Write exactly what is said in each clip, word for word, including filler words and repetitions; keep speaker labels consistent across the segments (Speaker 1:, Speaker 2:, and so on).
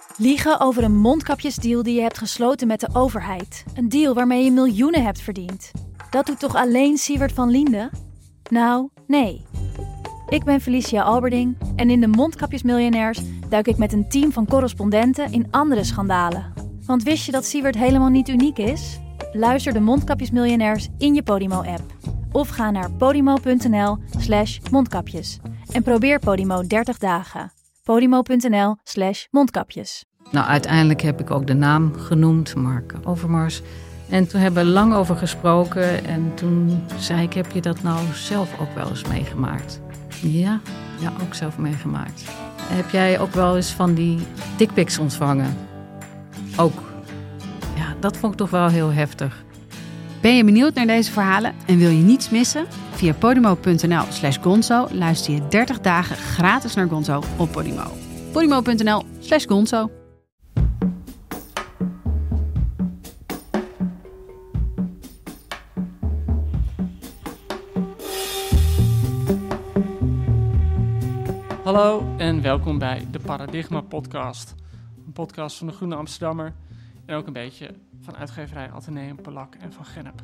Speaker 1: Liegen over een mondkapjesdeal die je hebt gesloten met de overheid. Een deal waarmee je miljoenen hebt verdiend. Dat doet toch alleen Siewert van Liende? Nou, nee. Ik ben Felicia Alberding en in de Mondkapjesmiljonairs duik ik met een team van correspondenten in andere schandalen. Want wist je dat Siewert helemaal niet uniek is? Luister de Mondkapjesmiljonairs in je Podimo-app. Of ga naar podimo.nl slash mondkapjes. En probeer Podimo dertig dagen. Podimo.nl slash mondkapjes.
Speaker 2: Nou, uiteindelijk heb ik ook de naam genoemd, Mark Overmars. En toen hebben we lang over gesproken. En toen zei ik, heb je dat nou zelf ook wel eens meegemaakt? Ja, ja, ook zelf meegemaakt. Heb jij ook wel eens van die dickpics ontvangen? Ook. Ja, dat vond ik toch wel heel heftig.
Speaker 3: Ben je benieuwd naar deze verhalen en wil je niets missen? Via podimo.nl slash gonzo luister je dertig dagen gratis naar Gonzo op Podimo. Podimo.nl slash gonzo.
Speaker 4: Hallo en welkom bij de Paradigma Podcast. Een podcast van de Groene Amsterdammer en ook een beetje van uitgeverij Atheneum, Polak en Van Gennep.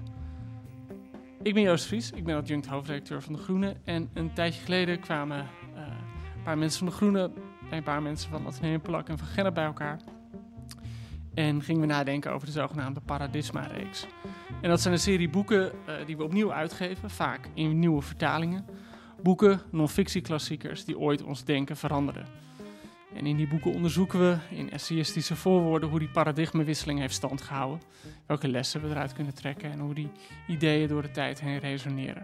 Speaker 4: Ik ben Joost Vries, ik ben adjunct hoofdredacteur van De Groene. En een tijdje geleden kwamen uh, een paar mensen van De Groene bij een paar mensen van Atheneum, Polak en Van Gennep bij elkaar. En gingen we nadenken over de zogenaamde Paradigma-reeks. En dat zijn een serie boeken uh, die we opnieuw uitgeven, vaak in nieuwe vertalingen. Boeken, non-fictie-klassiekers die ooit ons denken veranderen. En in die boeken onderzoeken we in essayistische voorwoorden hoe die paradigmawisseling heeft standgehouden, welke lessen we eruit kunnen trekken en hoe die ideeën door de tijd heen resoneren.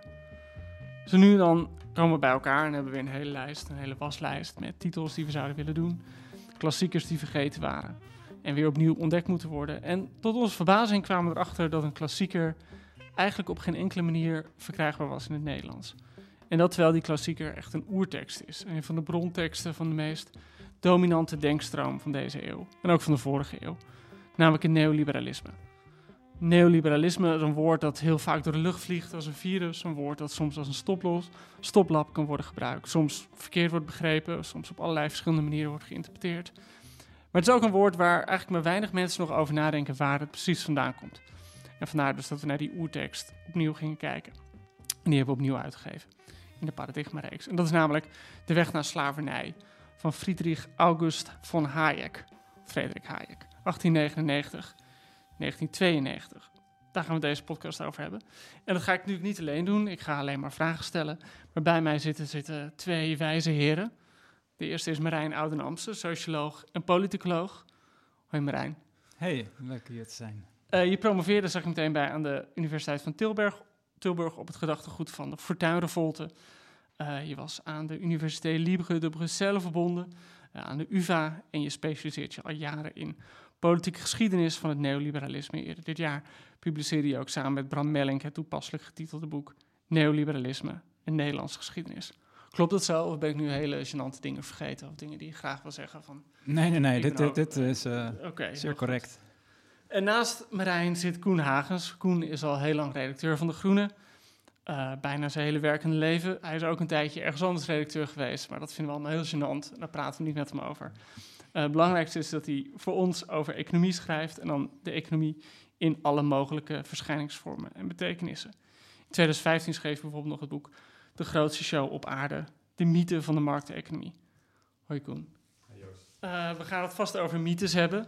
Speaker 4: Zo nu en dan komen we bij elkaar en hebben we weer een hele lijst, een hele waslijst met titels die we zouden willen doen, klassiekers die vergeten waren en weer opnieuw ontdekt moeten worden. En tot onze verbazing kwamen we erachter dat een klassieker eigenlijk op geen enkele manier verkrijgbaar was in het Nederlands. En dat terwijl die klassieker echt een oertekst is, een van de bronteksten van de meest dominante denkstroom van deze eeuw. En ook van de vorige eeuw. Namelijk het neoliberalisme. Neoliberalisme is een woord dat heel vaak door de lucht vliegt als een virus. Een woord dat soms als een stoplos, stoplap kan worden gebruikt. Soms verkeerd wordt begrepen, soms op allerlei verschillende manieren wordt geïnterpreteerd. Maar het is ook een woord waar eigenlijk maar weinig mensen nog over nadenken waar het precies vandaan komt. En vandaar dus dat we naar die oertekst opnieuw gingen kijken. En die hebben we opnieuw uitgegeven in de Paradigma-reeks. En dat is namelijk De Weg naar Slavernij van Friedrich August von Hayek, Frederik Hayek, achttien negenennegentig, negentien tweeënnegentig. Daar gaan we deze podcast over hebben. En dat ga ik natuurlijk niet alleen doen, ik ga alleen maar vragen stellen. Maar bij mij zitten, zitten twee wijze heren. De eerste is Marijn Oudenamse, socioloog en politicoloog. Hoi Marijn.
Speaker 5: Hey, leuk hier te zijn.
Speaker 4: Uh, je promoveerde, zag ik meteen bij, aan de Universiteit van Tilburg, Tilburg op het gedachtegoed van de Fortuynrevolte. Uh, je was aan de Université Libre de Bruxelles verbonden, uh, aan de U vA, en je specialiseert je al jaren in politieke geschiedenis van het neoliberalisme. Eerder dit jaar publiceerde je ook samen met Bram Mellink het toepasselijk getitelde boek Neoliberalisme, een Nederlandse geschiedenis. Klopt dat zo, of ben ik nu hele gênante dingen vergeten, of dingen die je graag wil zeggen? Van,
Speaker 5: nee, nee, nee, dit,
Speaker 4: ook,
Speaker 5: dit, dit is uh, okay, zeer correct.
Speaker 4: Goed. En naast Marijn zit Koen Hagens. Koen is al heel lang redacteur van De Groene. Uh, bijna zijn hele werkende leven. Hij is ook een tijdje ergens anders redacteur geweest, maar dat vinden we allemaal heel gênant. Daar praten we niet met hem over. Uh, het belangrijkste is dat hij voor ons over economie schrijft en dan de economie in alle mogelijke verschijningsvormen en betekenissen. In twintig vijftien schreef hij bijvoorbeeld nog het boek De grootste show op aarde, de mythe van de markteconomie. Hoi Koen.
Speaker 5: Hoi Joost.
Speaker 4: Uh, we gaan het vast over mythes hebben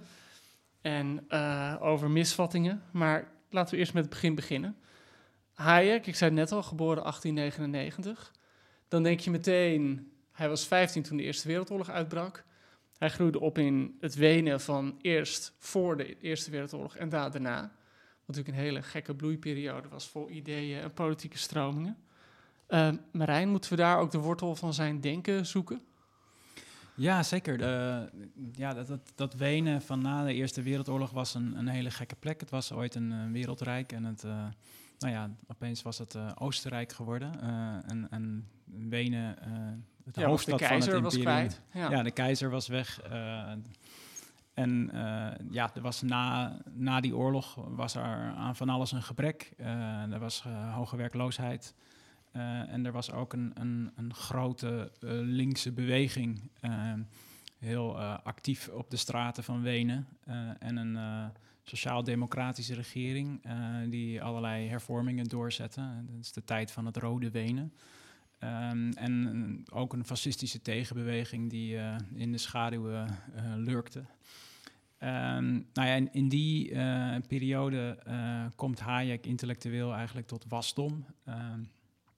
Speaker 4: en uh, over misvattingen, maar laten we eerst met het begin beginnen. Hayek, ik zei het net al, geboren achttien negenennegentig. Dan denk je meteen, hij was vijftien toen de Eerste Wereldoorlog uitbrak. Hij groeide op in het Wenen van eerst voor de Eerste Wereldoorlog en daarna. Wat natuurlijk een hele gekke bloeiperiode was vol ideeën en politieke stromingen. Uh, Marijn, moeten we daar ook de wortel van zijn denken zoeken?
Speaker 5: Ja, zeker. De, ja, dat, dat, dat Wenen van na de Eerste Wereldoorlog was een, een hele gekke plek. Het was ooit een, een wereldrijk en het... Uh, Nou ja, opeens was het uh, Oostenrijk geworden uh, en, en Wenen, uh, het
Speaker 4: ja,
Speaker 5: hoofdstad
Speaker 4: de
Speaker 5: van het
Speaker 4: keizer was
Speaker 5: imperium.
Speaker 4: kwijt. Ja.
Speaker 5: ja, de keizer was weg. Uh, en uh, ja, er was na, na die oorlog was er aan van alles een gebrek. Uh, er was uh, hoge werkloosheid. Uh, en er was ook een, een, een grote uh, linkse beweging. Uh, heel uh, actief op de straten van Wenen. Uh, en een uh, sociaal-democratische regering uh, die allerlei hervormingen doorzetten. Dat is de tijd van het Rode Wenen. Um, en ook een fascistische tegenbeweging die uh, in de schaduw uh, lurkte. Um, nou ja, in, in die uh, periode uh, komt Hayek intellectueel eigenlijk tot wasdom. Um,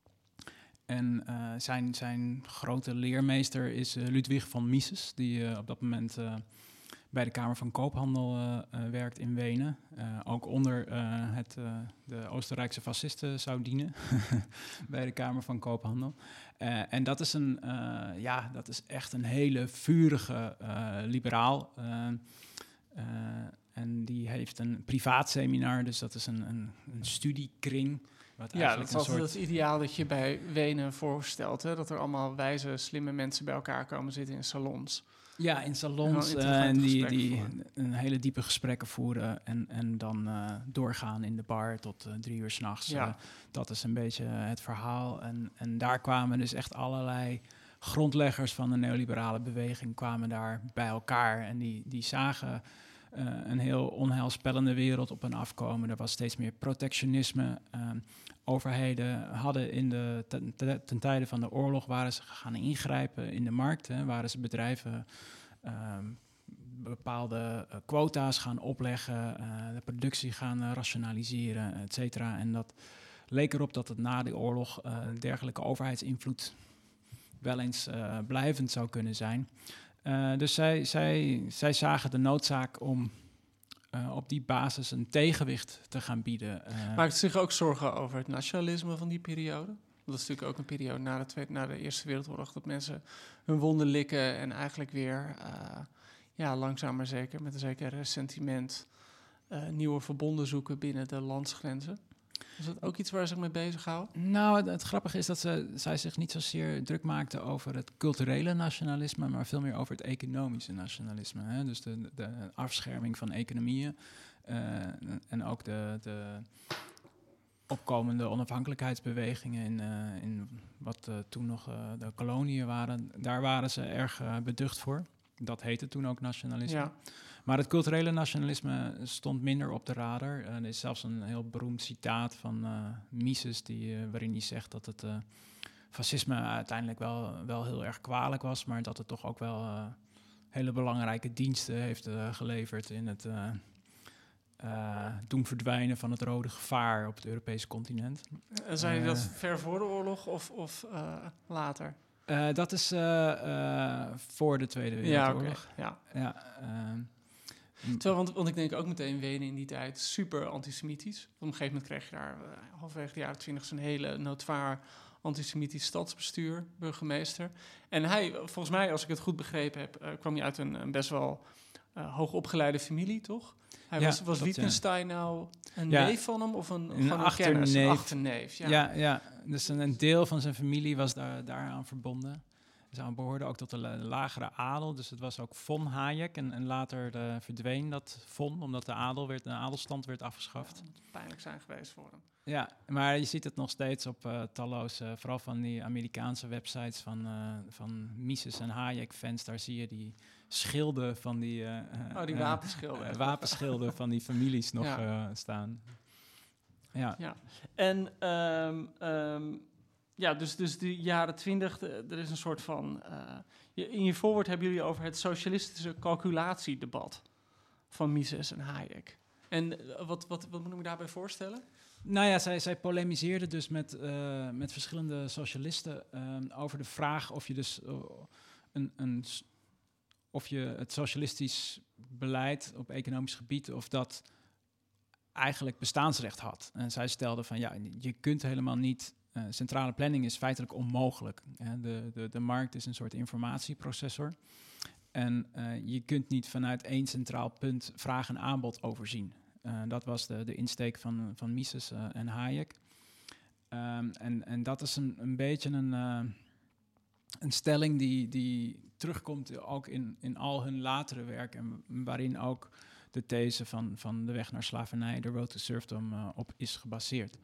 Speaker 5: en uh, zijn, zijn grote leermeester is uh, Ludwig van Mises, die uh, op dat moment uh, bij de Kamer van Koophandel uh, uh, werkt in Wenen. Uh, ook onder uh, het, uh, de Oostenrijkse fascisten zou dienen bij de Kamer van Koophandel. Uh, en dat is, een, uh, ja, dat is echt een hele vurige uh, liberaal. Uh, uh, en die heeft een privaat seminar, dus dat is een, een, een studiekring. Wat
Speaker 4: ja, dat is
Speaker 5: een
Speaker 4: altijd
Speaker 5: soort...
Speaker 4: het ideaal dat je bij Wenen voorstelt. Hè? Dat er allemaal wijze, slimme mensen bij elkaar komen zitten in salons.
Speaker 5: Ja, in salons en, uh, en die, die een hele diepe gesprekken voeren en, en dan uh, doorgaan in de bar tot uh, drie uur 's nachts. Ja. Uh, dat is een beetje het verhaal. En, en daar kwamen dus echt allerlei grondleggers van de neoliberale beweging kwamen daar bij elkaar. En die, die zagen uh, een heel onheilspellende wereld op hen afkomen. Er was steeds meer protectionisme. Uh, overheden hadden in de ten, ten, ten tijde van de oorlog waren ze gaan ingrijpen in de markt. Hè, waren ze bedrijven uh, bepaalde uh, quota's gaan opleggen, uh, de productie gaan uh, rationaliseren, et cetera. En dat leek erop dat het na de oorlog uh, dergelijke overheidsinvloed wel eens uh, blijvend zou kunnen zijn. Uh, dus zij, zij, zij zagen de noodzaak om uh, op die basis een tegenwicht te gaan bieden. Uh,
Speaker 4: Maakt het zich ook zorgen over het nationalisme van die periode? Dat is natuurlijk ook een periode na de, tweede, na de Eerste Wereldoorlog dat mensen hun wonden likken en eigenlijk weer uh, ja, langzaam maar zeker met een zeker sentiment uh, nieuwe verbonden zoeken binnen de landsgrenzen. Is dat ook iets waar ze zich mee bezighouden?
Speaker 5: Nou, het, het grappige is dat ze, zij zich niet zozeer druk maakte over het culturele nationalisme, maar veel meer over het economische nationalisme. Hè? Dus de, de afscherming van economieën uh, en ook de, de opkomende onafhankelijkheidsbewegingen in, uh, in wat uh, toen nog uh, de koloniën waren. Daar waren ze erg uh, beducht voor. Dat heette toen ook nationalisme.
Speaker 4: Ja.
Speaker 5: Maar het culturele nationalisme stond minder op de radar. Uh, er is zelfs een heel beroemd citaat van uh, Mises, die, uh, waarin hij zegt dat het uh, fascisme uiteindelijk wel, wel heel erg kwalijk was, maar dat het toch ook wel uh, hele belangrijke diensten heeft uh, geleverd in het uh, uh, doen verdwijnen van het rode gevaar op het Europese continent.
Speaker 4: En zei je
Speaker 5: uh,
Speaker 4: dat ver voor de oorlog of, of uh, later?
Speaker 5: Uh, dat is uh, uh, voor de Tweede Wereldoorlog.
Speaker 4: Ja, okay. ja.
Speaker 5: ja uh,
Speaker 4: Terwijl, want, want ik denk ook meteen Wenen in die tijd super antisemitisch. Op een gegeven moment kreeg je daar uh, halverwege de jaren twintig zo'n hele notoire antisemitisch stadsbestuur, burgemeester. En hij, volgens mij, als ik het goed begrepen heb, uh, kwam hij uit een, een best wel uh, hoogopgeleide familie, toch? Hij
Speaker 5: ja,
Speaker 4: was, was
Speaker 5: dat,
Speaker 4: Wittgenstein ja. nou een
Speaker 5: ja.
Speaker 4: neef van hem of een,
Speaker 5: een,
Speaker 4: een
Speaker 5: achterneef?
Speaker 4: kennis? Een achterneef, ja.
Speaker 5: Ja, ja. Dus een, een deel van zijn familie was daar, daaraan verbonden. Ze dus behoorde ook tot de lagere adel, dus het was ook von Hayek. En, en later uh, verdween dat von, omdat de adel werd, de adelstand werd afgeschaft.
Speaker 4: Ja, dat moet pijnlijk zijn geweest voor hem.
Speaker 5: Ja, maar je ziet het nog steeds op uh, talloze, vooral van die Amerikaanse websites van, uh, van Mises en Hayek-fans. Daar zie je die schilden van die... Uh,
Speaker 4: oh, die
Speaker 5: uh,
Speaker 4: wapenschilden.
Speaker 5: Uh, wapenschilden van die families nog ja. uh, staan. Ja.
Speaker 4: ja. En... Um, um, Ja, dus, dus de jaren twintig, er is een soort van... Uh, in je voorwoord hebben jullie over het socialistische calculatiedebat van Mises en Hayek. En uh, wat, wat, wat moet ik me daarbij voorstellen?
Speaker 5: Nou ja, zij, zij polemiseerden dus met, uh, met verschillende socialisten uh, over de vraag of je dus uh, een, een, of je het socialistisch beleid op economisch gebied, of dat eigenlijk bestaansrecht had. En zij stelden van ja, je kunt helemaal niet... Uh, centrale planning is feitelijk onmogelijk. Ja, de, de, de markt is een soort informatieprocessor. En uh, je kunt niet vanuit één centraal punt vraag en aanbod overzien. Uh, dat was de, de insteek van, van Mises uh, en Hayek. Um, en, en dat is een, een beetje een, uh, een stelling die, die terugkomt ook in, in al hun latere werk. En waarin ook de these van, van de weg naar slavernij, de road to serfdom, uh, op is gebaseerd.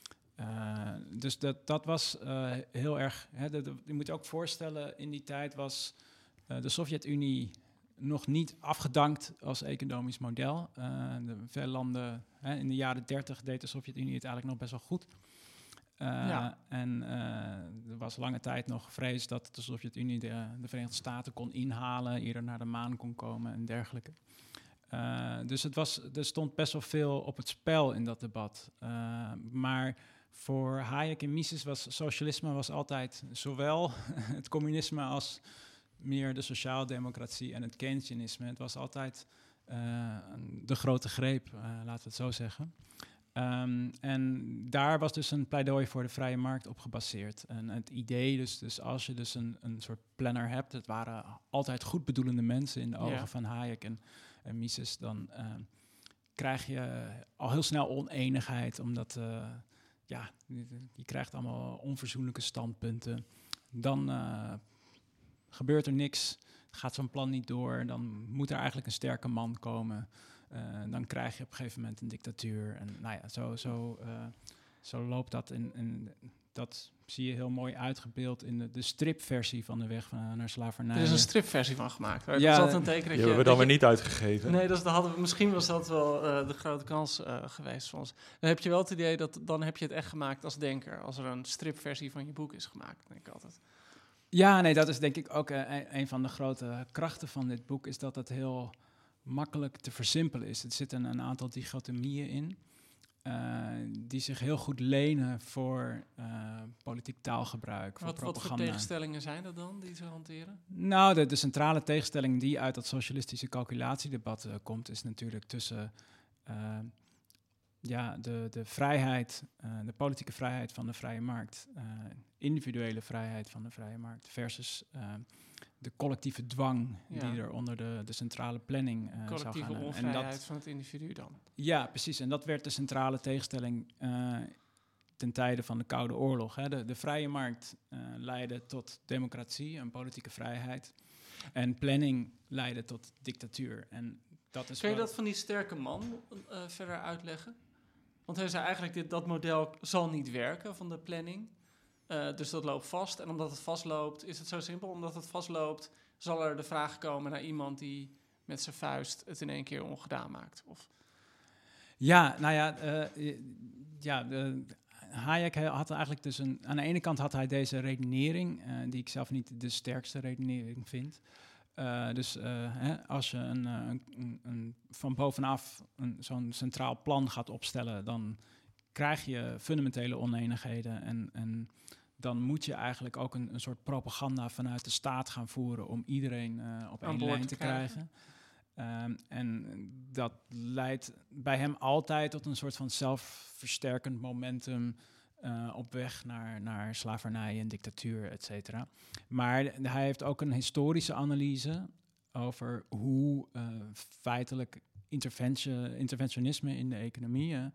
Speaker 5: Uh, dus dat, dat was uh, heel erg... Hè, dat, je moet je ook voorstellen, in die tijd was uh, de Sovjet-Unie nog niet afgedankt als economisch model. Uh, de veel landen, hè, in de jaren dertig deed de Sovjet-Unie het eigenlijk nog best wel goed. Uh, ja. En uh, er was lange tijd nog vrees dat de Sovjet-Unie de, de Verenigde Staten kon inhalen, eerder naar de maan kon komen en dergelijke. Uh, dus het was, er stond best wel veel op het spel in dat debat. Uh, maar voor Hayek en Mises was socialisme was altijd zowel het communisme als meer de sociaaldemocratie en het Keynesianisme. Het was altijd uh, de grote greep, uh, laten we het zo zeggen. Um, en daar was dus een pleidooi voor de vrije markt op gebaseerd. En het idee, dus, dus als je dus een, een soort planner hebt, het waren altijd goedbedoelende mensen in de ogen ja. van Hayek en, en Mises, dan uh, krijg je al heel snel oneenigheid, omdat uh, ja, je, je krijgt allemaal onverzoenlijke standpunten. Dan uh, gebeurt er niks, gaat zo'n plan niet door, dan moet er eigenlijk een sterke man komen. Uh, dan krijg je op een gegeven moment een dictatuur. En nou ja, zo, zo, uh, zo loopt dat. En, en dat zie je heel mooi uitgebeeld in de, de stripversie van de weg van, naar slavernij.
Speaker 4: Er is een stripversie van gemaakt. Hoor.
Speaker 5: Ja,
Speaker 4: dat is een teken dat
Speaker 6: die
Speaker 4: je,
Speaker 6: hebben we dan weer niet uitgegeven.
Speaker 4: Nee, dat is, dat hadden we, misschien was dat wel uh, de grote kans uh, geweest voor ons. Dan heb je wel het idee dat dan heb je het echt gemaakt als denker. Als er een stripversie van je boek is gemaakt, denk ik altijd.
Speaker 5: Ja, nee, dat is denk ik ook uh, een, een van de grote krachten van dit boek, is dat het heel makkelijk te versimpelen is. Er zitten een aantal dichotomieën in, uh, die zich heel goed lenen voor uh, politiek taalgebruik, voor
Speaker 4: wat,
Speaker 5: propaganda.
Speaker 4: Wat voor tegenstellingen zijn dat dan, die ze hanteren?
Speaker 5: Nou, de, de centrale tegenstelling die uit dat socialistische calculatiedebat uh, komt, is natuurlijk tussen uh, ja, de, de vrijheid, uh, de politieke vrijheid van de vrije markt, uh, individuele vrijheid van de vrije markt, versus uh, de collectieve dwang
Speaker 4: ja.
Speaker 5: die er onder de, de centrale planning uh, zou gaan.
Speaker 4: Collectieve onvrijheid en dat, van het individu dan.
Speaker 5: Ja, precies. En dat werd de centrale tegenstelling uh, ten tijde van de Koude Oorlog. Hè. De, de vrije markt uh, leidde tot democratie en politieke vrijheid. En planning leidde tot dictatuur. En dat is
Speaker 4: Kun je
Speaker 5: wel...
Speaker 4: dat van die sterke man uh, verder uitleggen? Want hij zei eigenlijk, dit, dat model zal niet werken van de planning. Uh, dus dat loopt vast. En omdat het vastloopt, is het zo simpel. Omdat het vastloopt, zal er de vraag komen naar iemand die met zijn vuist het in één keer ongedaan maakt. Of...
Speaker 5: Ja, nou ja, uh, ja de, Hayek had eigenlijk dus een... Aan de ene kant had hij deze redenering, uh, die ik zelf niet de sterkste redenering vind. Uh, dus uh, hè, als je een, een, een, een van bovenaf een, zo'n centraal plan gaat opstellen, dan krijg je fundamentele oneenigheden en... en dan moet je eigenlijk ook een, een soort propaganda vanuit de staat gaan voeren om iedereen uh, op één lijn te, te krijgen. Um, en dat leidt bij hem altijd tot een soort van zelfversterkend momentum uh, op weg naar, naar slavernij en dictatuur, et cetera. Maar hij heeft ook een historische analyse over hoe uh, feitelijk interventie, interventionisme in de economie uh,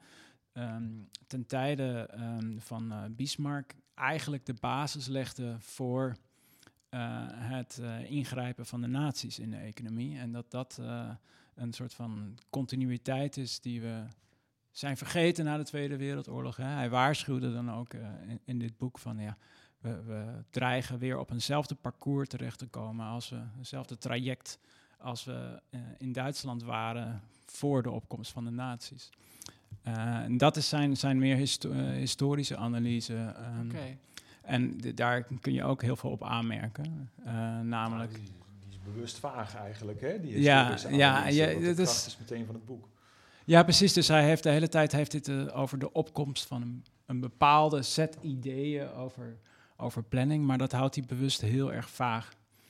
Speaker 5: um, ten tijde um, van uh, Bismarck eigenlijk de basis legde voor uh, het uh, ingrijpen van de nazi's in de economie. En dat dat uh, een soort van continuïteit is die we zijn vergeten na de Tweede Wereldoorlog. Hè. Hij waarschuwde dan ook uh, in, in dit boek van... ja, we, we dreigen weer op eenzelfde parcours terecht te komen... als we hetzelfde traject als we uh, in Duitsland waren voor de opkomst van de nazi's. Uh, en dat is zijn, zijn meer histo- uh, historische analyse. Um,
Speaker 4: okay.
Speaker 5: En de, daar kun je ook heel veel op aanmerken. Uh, namelijk...
Speaker 6: Nou, die, die is bewust vaag eigenlijk, hè? Die
Speaker 5: ja,
Speaker 6: historische
Speaker 5: ja,
Speaker 6: analyse,
Speaker 5: ja,
Speaker 6: want de
Speaker 5: dat
Speaker 6: kracht
Speaker 5: is,
Speaker 6: is meteen van het boek.
Speaker 5: Ja, precies. Dus hij heeft de hele tijd heeft dit, uh, over de opkomst van een, een bepaalde set ideeën over, over planning. Maar dat houdt hij bewust heel erg vaag.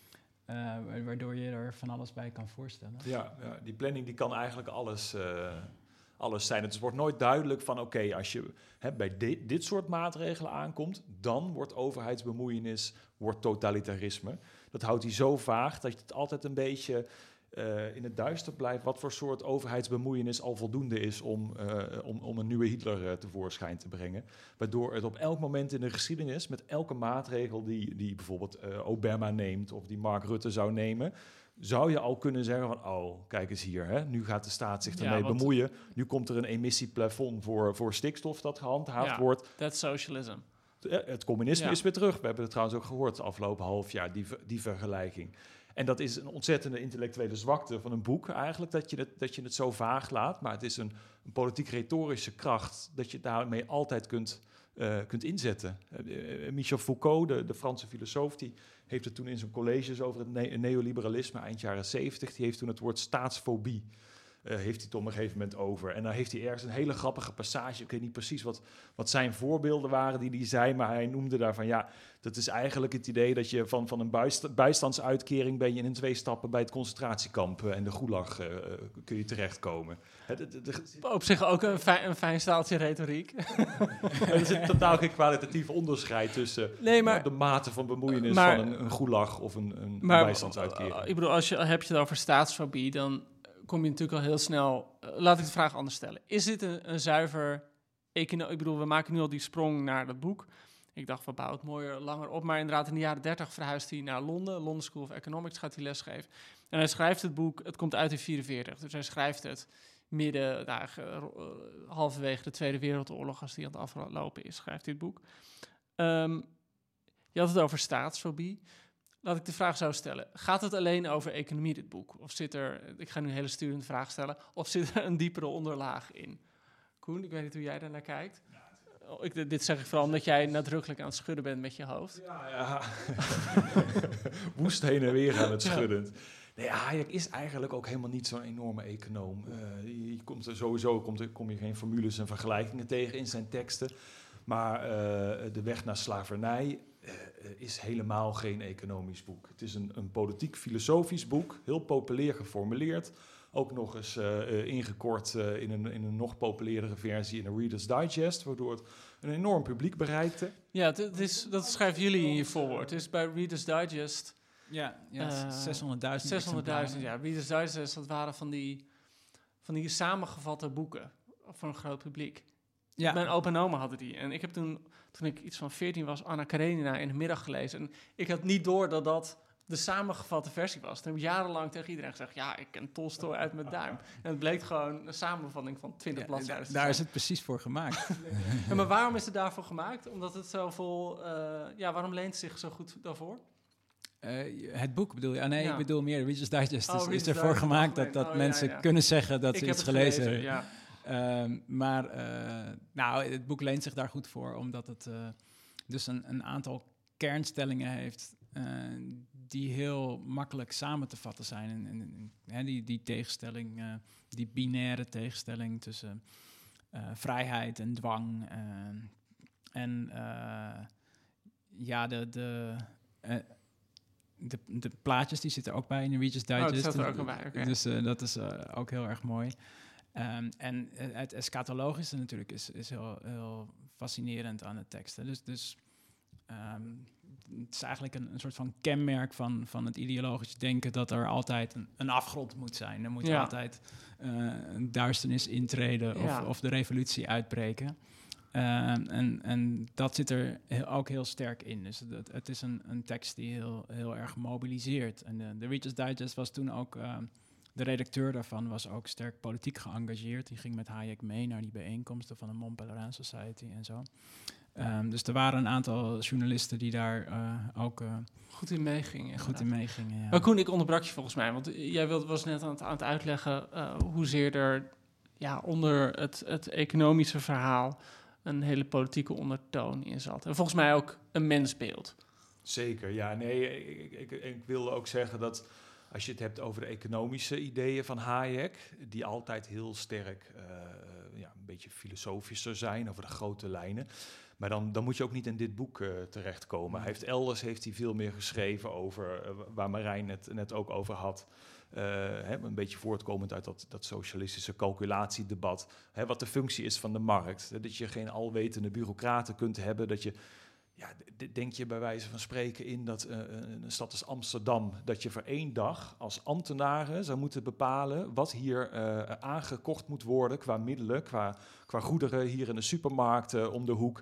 Speaker 5: Uh, waardoor je er van alles bij kan voorstellen.
Speaker 6: Ja, ja, die planning die kan eigenlijk alles... Uh, alles zijn. Het wordt nooit duidelijk van oké, okay, als je hè, bij dit, dit soort maatregelen aankomt, dan wordt overheidsbemoeienis, wordt totalitarisme. Dat houdt hij zo vaag dat het altijd een beetje uh, in het duister blijft wat voor soort overheidsbemoeienis al voldoende is om, uh, om, om een nieuwe Hitler uh, tevoorschijn te brengen. Waardoor het op elk moment in de geschiedenis, met elke maatregel die, die bijvoorbeeld uh, Obama neemt of die Mark Rutte zou nemen, zou je al kunnen zeggen van, oh, kijk eens hier, hè, nu gaat de staat zich ermee ja, bemoeien. Nu komt er een emissieplafond voor, voor stikstof dat gehandhaafd
Speaker 4: ja,
Speaker 6: wordt.
Speaker 4: That's socialism.
Speaker 6: Het communisme
Speaker 4: ja.
Speaker 6: is weer terug. We hebben het trouwens ook gehoord het afgelopen half jaar, die, die vergelijking. En dat is een ontzettende intellectuele zwakte van een boek eigenlijk, dat je het, dat je het zo vaag laat. Maar het is een, een politiek-retorische kracht dat je daarmee altijd kunt, uh, kunt inzetten. Uh, Michel Foucault, de, de Franse filosoof, die heeft het toen in zijn colleges over het ne- neoliberalisme eind jaren zeventig. Die heeft toen het woord staatsfobie. Uh, heeft hij het op een gegeven moment over. En dan heeft hij ergens een hele grappige passage. Ik weet niet precies wat, wat zijn voorbeelden waren die hij zei, maar hij noemde daarvan, ja, dat is eigenlijk het idee dat je van, van een bijsta- bijstandsuitkering ben je in twee stappen bij het concentratiekamp uh, en de gulag uh, kun je terechtkomen. Het, het, het, het,
Speaker 4: Op zich ook een fijn, een fijn staaltje retoriek.
Speaker 6: er zit totaal geen kwalitatief onderscheid tussen
Speaker 4: Nee, maar-
Speaker 6: uh, de mate van bemoeienis
Speaker 4: maar-
Speaker 6: van een, een gulag of een, een
Speaker 4: Maar
Speaker 6: bijstandsuitkering.
Speaker 4: uh, ik bedoel, als je heb je het over staatsfobie, dan kom je natuurlijk al heel snel. Uh, laat ik de vraag anders stellen. Is dit een, een zuiver econo- Ik bedoel, we maken nu al die sprong naar dat boek. Ik dacht, we bouwen het mooier, langer op. Maar inderdaad, in de jaren dertig verhuist hij naar Londen. London School of Economics gaat hij lesgeven. En hij schrijft het boek, het komt uit in vierenveertig. Dus hij schrijft het midden, nou, uh, halverwege de Tweede Wereldoorlog, als die aan het aflopen is, schrijft hij het boek. Um, je had het over staatsfobie. Laat ik de vraag zo stellen. Gaat het alleen over economie, dit boek? Of zit er, ik ga nu een hele sturende vraag stellen, of zit er een diepere onderlaag in? Koen, ik weet niet hoe jij daar naar kijkt. Oh, ik, dit zeg ik vooral omdat jij nadrukkelijk aan het schudden bent met je hoofd.
Speaker 6: Ja, ja. Woest heen en weer aan het schudden. Nee, Hayek is eigenlijk ook helemaal niet zo'n enorme econoom. Uh, je komt er sowieso komt er, kom je geen formules en vergelijkingen tegen in zijn teksten. Maar uh, De Weg naar Slavernij uh, is helemaal geen economisch boek. Het is een, een politiek-filosofisch boek, heel populair geformuleerd. Ook nog eens uh, uh, ingekort uh, in, een, in een nog populairdere versie in een Reader's Digest, waardoor het een enorm publiek bereikte.
Speaker 4: Ja, het, het is, dat schrijven jullie in je voorwoord. Het is bij Reader's Digest...
Speaker 5: Ja, ja
Speaker 4: Uh,
Speaker 5: zeshonderdduizend.
Speaker 4: zeshonderdduizend, ja. Reader's Digest, dat waren van die, van die samengevatte boeken voor een groot publiek.
Speaker 5: Ja.
Speaker 4: Mijn opa en oma hadden die. En ik heb toen, toen ik iets van veertien was, Anna Karenina in de middag gelezen. En ik had niet door dat dat de samengevatte versie was. Toen heb ik jarenlang tegen iedereen gezegd, ja, ik ken Tolstoy uit mijn duim. En het bleek gewoon een samenvatting van twintig
Speaker 5: Ja,
Speaker 4: bladzijden.
Speaker 5: da- daar is het precies voor gemaakt.
Speaker 4: Ja, maar waarom is het daarvoor gemaakt? Omdat het zo vol... Uh, ja, waarom leent het zich zo goed daarvoor?
Speaker 5: Uh, het boek bedoel je? Ah, nee,
Speaker 4: Ja.
Speaker 5: ik bedoel meer Reader's Digest.
Speaker 4: Oh,
Speaker 5: is,
Speaker 4: Reader's
Speaker 5: is ervoor
Speaker 4: Digest,
Speaker 5: gemaakt dat,
Speaker 4: algemeen.
Speaker 5: dat
Speaker 4: Oh, ja,
Speaker 5: mensen
Speaker 4: ja.
Speaker 5: kunnen zeggen dat
Speaker 4: Ik
Speaker 5: ze
Speaker 4: heb
Speaker 5: iets
Speaker 4: het
Speaker 5: gelezen
Speaker 4: gelezen,
Speaker 5: hebben.
Speaker 4: ja.
Speaker 5: Um, maar uh, nou, het boek leent zich daar goed voor, omdat het uh, dus een, een aantal kernstellingen heeft uh, die heel makkelijk samen te vatten zijn. En, en, en hè, die, die tegenstelling, uh, die binaire tegenstelling tussen uh, vrijheid en dwang. Uh, en uh, ja, de... de uh, De, de plaatjes die zitten ook bij in de Reader's Digest.
Speaker 4: Oh, dat staat er ook al bij, okay.
Speaker 5: Dus uh, dat is uh, ook heel erg mooi. Um, en uh, het eschatologische natuurlijk is, is heel, heel fascinerend aan de teksten. Dus, dus um, het is eigenlijk een, een soort van kenmerk van, van het ideologisch denken dat er altijd een, een afgrond moet zijn. Er moet ja. altijd uh, een duisternis intreden of, ja. of de revolutie uitbreken. Uh, en, en dat zit er heel, ook heel sterk in. Dus het, het is een, een tekst die heel, heel erg mobiliseert. En de, de Reader's Digest was toen ook... Uh, de redacteur daarvan was ook sterk politiek geëngageerd. Die ging met Hayek mee naar die bijeenkomsten van de Mont Pelerin Society en zo. Um, dus er waren een aantal journalisten die daar uh, ook... Uh,
Speaker 4: goed in meegingen.
Speaker 5: Goed in meegingen, ja.
Speaker 4: Maar Koen, ik onderbrak je volgens mij. Want jij wilde, was net aan het, aan het uitleggen... Uh, hoezeer er ja, onder het, het economische verhaal... een hele politieke ondertoon in zat. En volgens mij ook een mensbeeld.
Speaker 6: Zeker, ja. Nee, ik, ik, ik, ik wilde ook zeggen dat... als je het hebt over de economische ideeën van Hayek... die altijd heel sterk uh, ja, een beetje filosofischer zijn... over de grote lijnen. Maar dan, dan moet je ook niet in dit boek uh, terechtkomen. Hij heeft elders heeft hij veel meer geschreven over... Uh, waar Marijn het net ook over had... Uh, hè, een beetje voortkomend uit dat, dat socialistische calculatiedebat. Hè, wat de functie is van de markt. Hè, dat je geen alwetende bureaucraten kunt hebben. Dat je, ja, d- denk je bij wijze van spreken in dat uh, een stad als Amsterdam... dat je voor één dag als ambtenaren zou moeten bepalen... wat hier uh, aangekocht moet worden qua middelen, qua, qua goederen... hier in de supermarkt uh, om de hoek.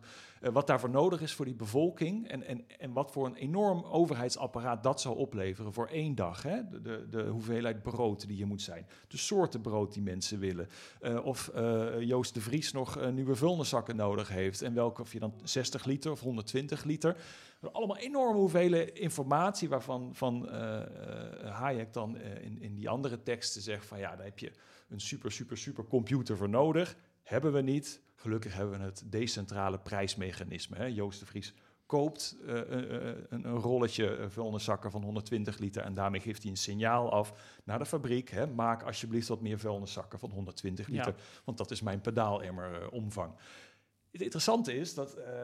Speaker 6: Uh, wat daarvoor nodig is voor die bevolking en, en, en wat voor een enorm overheidsapparaat dat zou opleveren voor één dag. Hè? De, de, de hoeveelheid brood die je moet zijn. De soorten brood die mensen willen. Uh, of uh, Joost de Vries nog uh, nieuwe vuilniszakken nodig heeft. En welke, of je dan zestig liter of honderdtwintig liter. Allemaal enorme hoeveelheden informatie waarvan van, uh, uh, Hayek dan uh, in, in die andere teksten zegt van ja, daar heb je een super, super, super computer voor nodig. Hebben we niet. Gelukkig hebben we het decentrale prijsmechanisme. Hè? Joost de Vries koopt uh, uh, een, een rolletje uh, vuilniszakken van honderdtwintig liter en daarmee geeft hij een signaal af naar de fabriek. Hè? Maak alsjeblieft wat meer vuilniszakken van honderdtwintig liter, ja. Want dat is mijn pedaalemmer uh, omvang. Het interessante is dat, uh,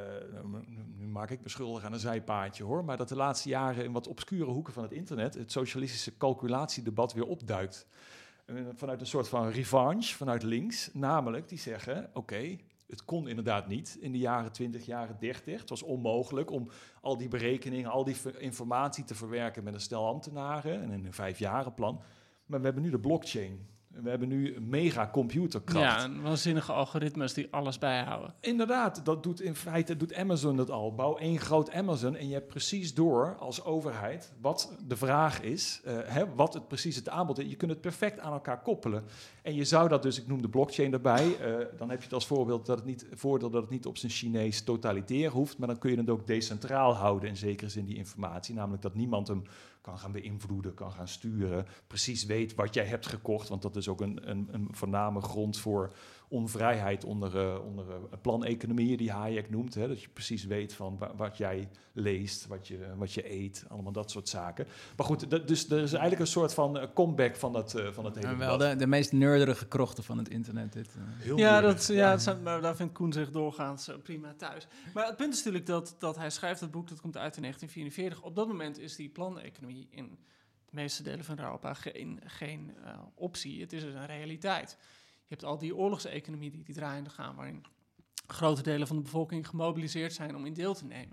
Speaker 6: uh, nu maak ik me schuldig aan een zijpaadje hoor, maar dat de laatste jaren in wat obscure hoeken van het internet het socialistische calculatiedebat weer opduikt. Uh, vanuit een soort van revanche, vanuit links, namelijk die zeggen, oké, okay, het kon inderdaad niet in de jaren twintig, jaren dertig. Het was onmogelijk om al die berekeningen, al die informatie te verwerken met een stel ambtenaren en in een vijfjarenplan. Maar we hebben nu de blockchain. We hebben nu een mega computerkracht.
Speaker 4: Ja, en waanzinnige algoritmes die alles bijhouden.
Speaker 6: Inderdaad, dat doet in feite doet Amazon dat al. Bouw één groot Amazon en je hebt precies door als overheid wat de vraag is, uh, hè, wat het precies het aanbod is. Je kunt het perfect aan elkaar koppelen. En je zou dat dus, ik noem de blockchain erbij, uh, dan heb je het als voorbeeld dat het niet, voordeel dat het niet op zijn Chinees totalitair hoeft, maar dan kun je het ook decentraal houden in zekere zin die informatie, namelijk dat niemand hem kan gaan beïnvloeden, kan gaan sturen, precies weet wat jij hebt gekocht, want dat is ook een, een, een voorname grond voor onvrijheid onder, uh, onder uh, planeconomieën die Hayek noemt, hè, dat je precies weet van wa- wat jij leest, wat je, wat je eet, allemaal dat soort zaken. Maar goed, dat, dus er is eigenlijk een soort van uh, comeback van dat, uh, van het hele
Speaker 5: en wel de, de meest nerdige krochten van het internet. Dit, uh.
Speaker 6: Heel
Speaker 4: ja, dat, ja dat zijn, maar daar vindt Koen zich doorgaans uh, prima thuis. Maar het punt is natuurlijk dat, dat hij schrijft dat boek, dat komt uit in negentien vierenveertig. Op dat moment is die planeconomie in de meeste delen van Europa geen, geen uh, optie. Het is een realiteit. Je hebt al die oorlogseconomie die, die draaiende gaan, waarin grote delen van de bevolking gemobiliseerd zijn om in deel te nemen.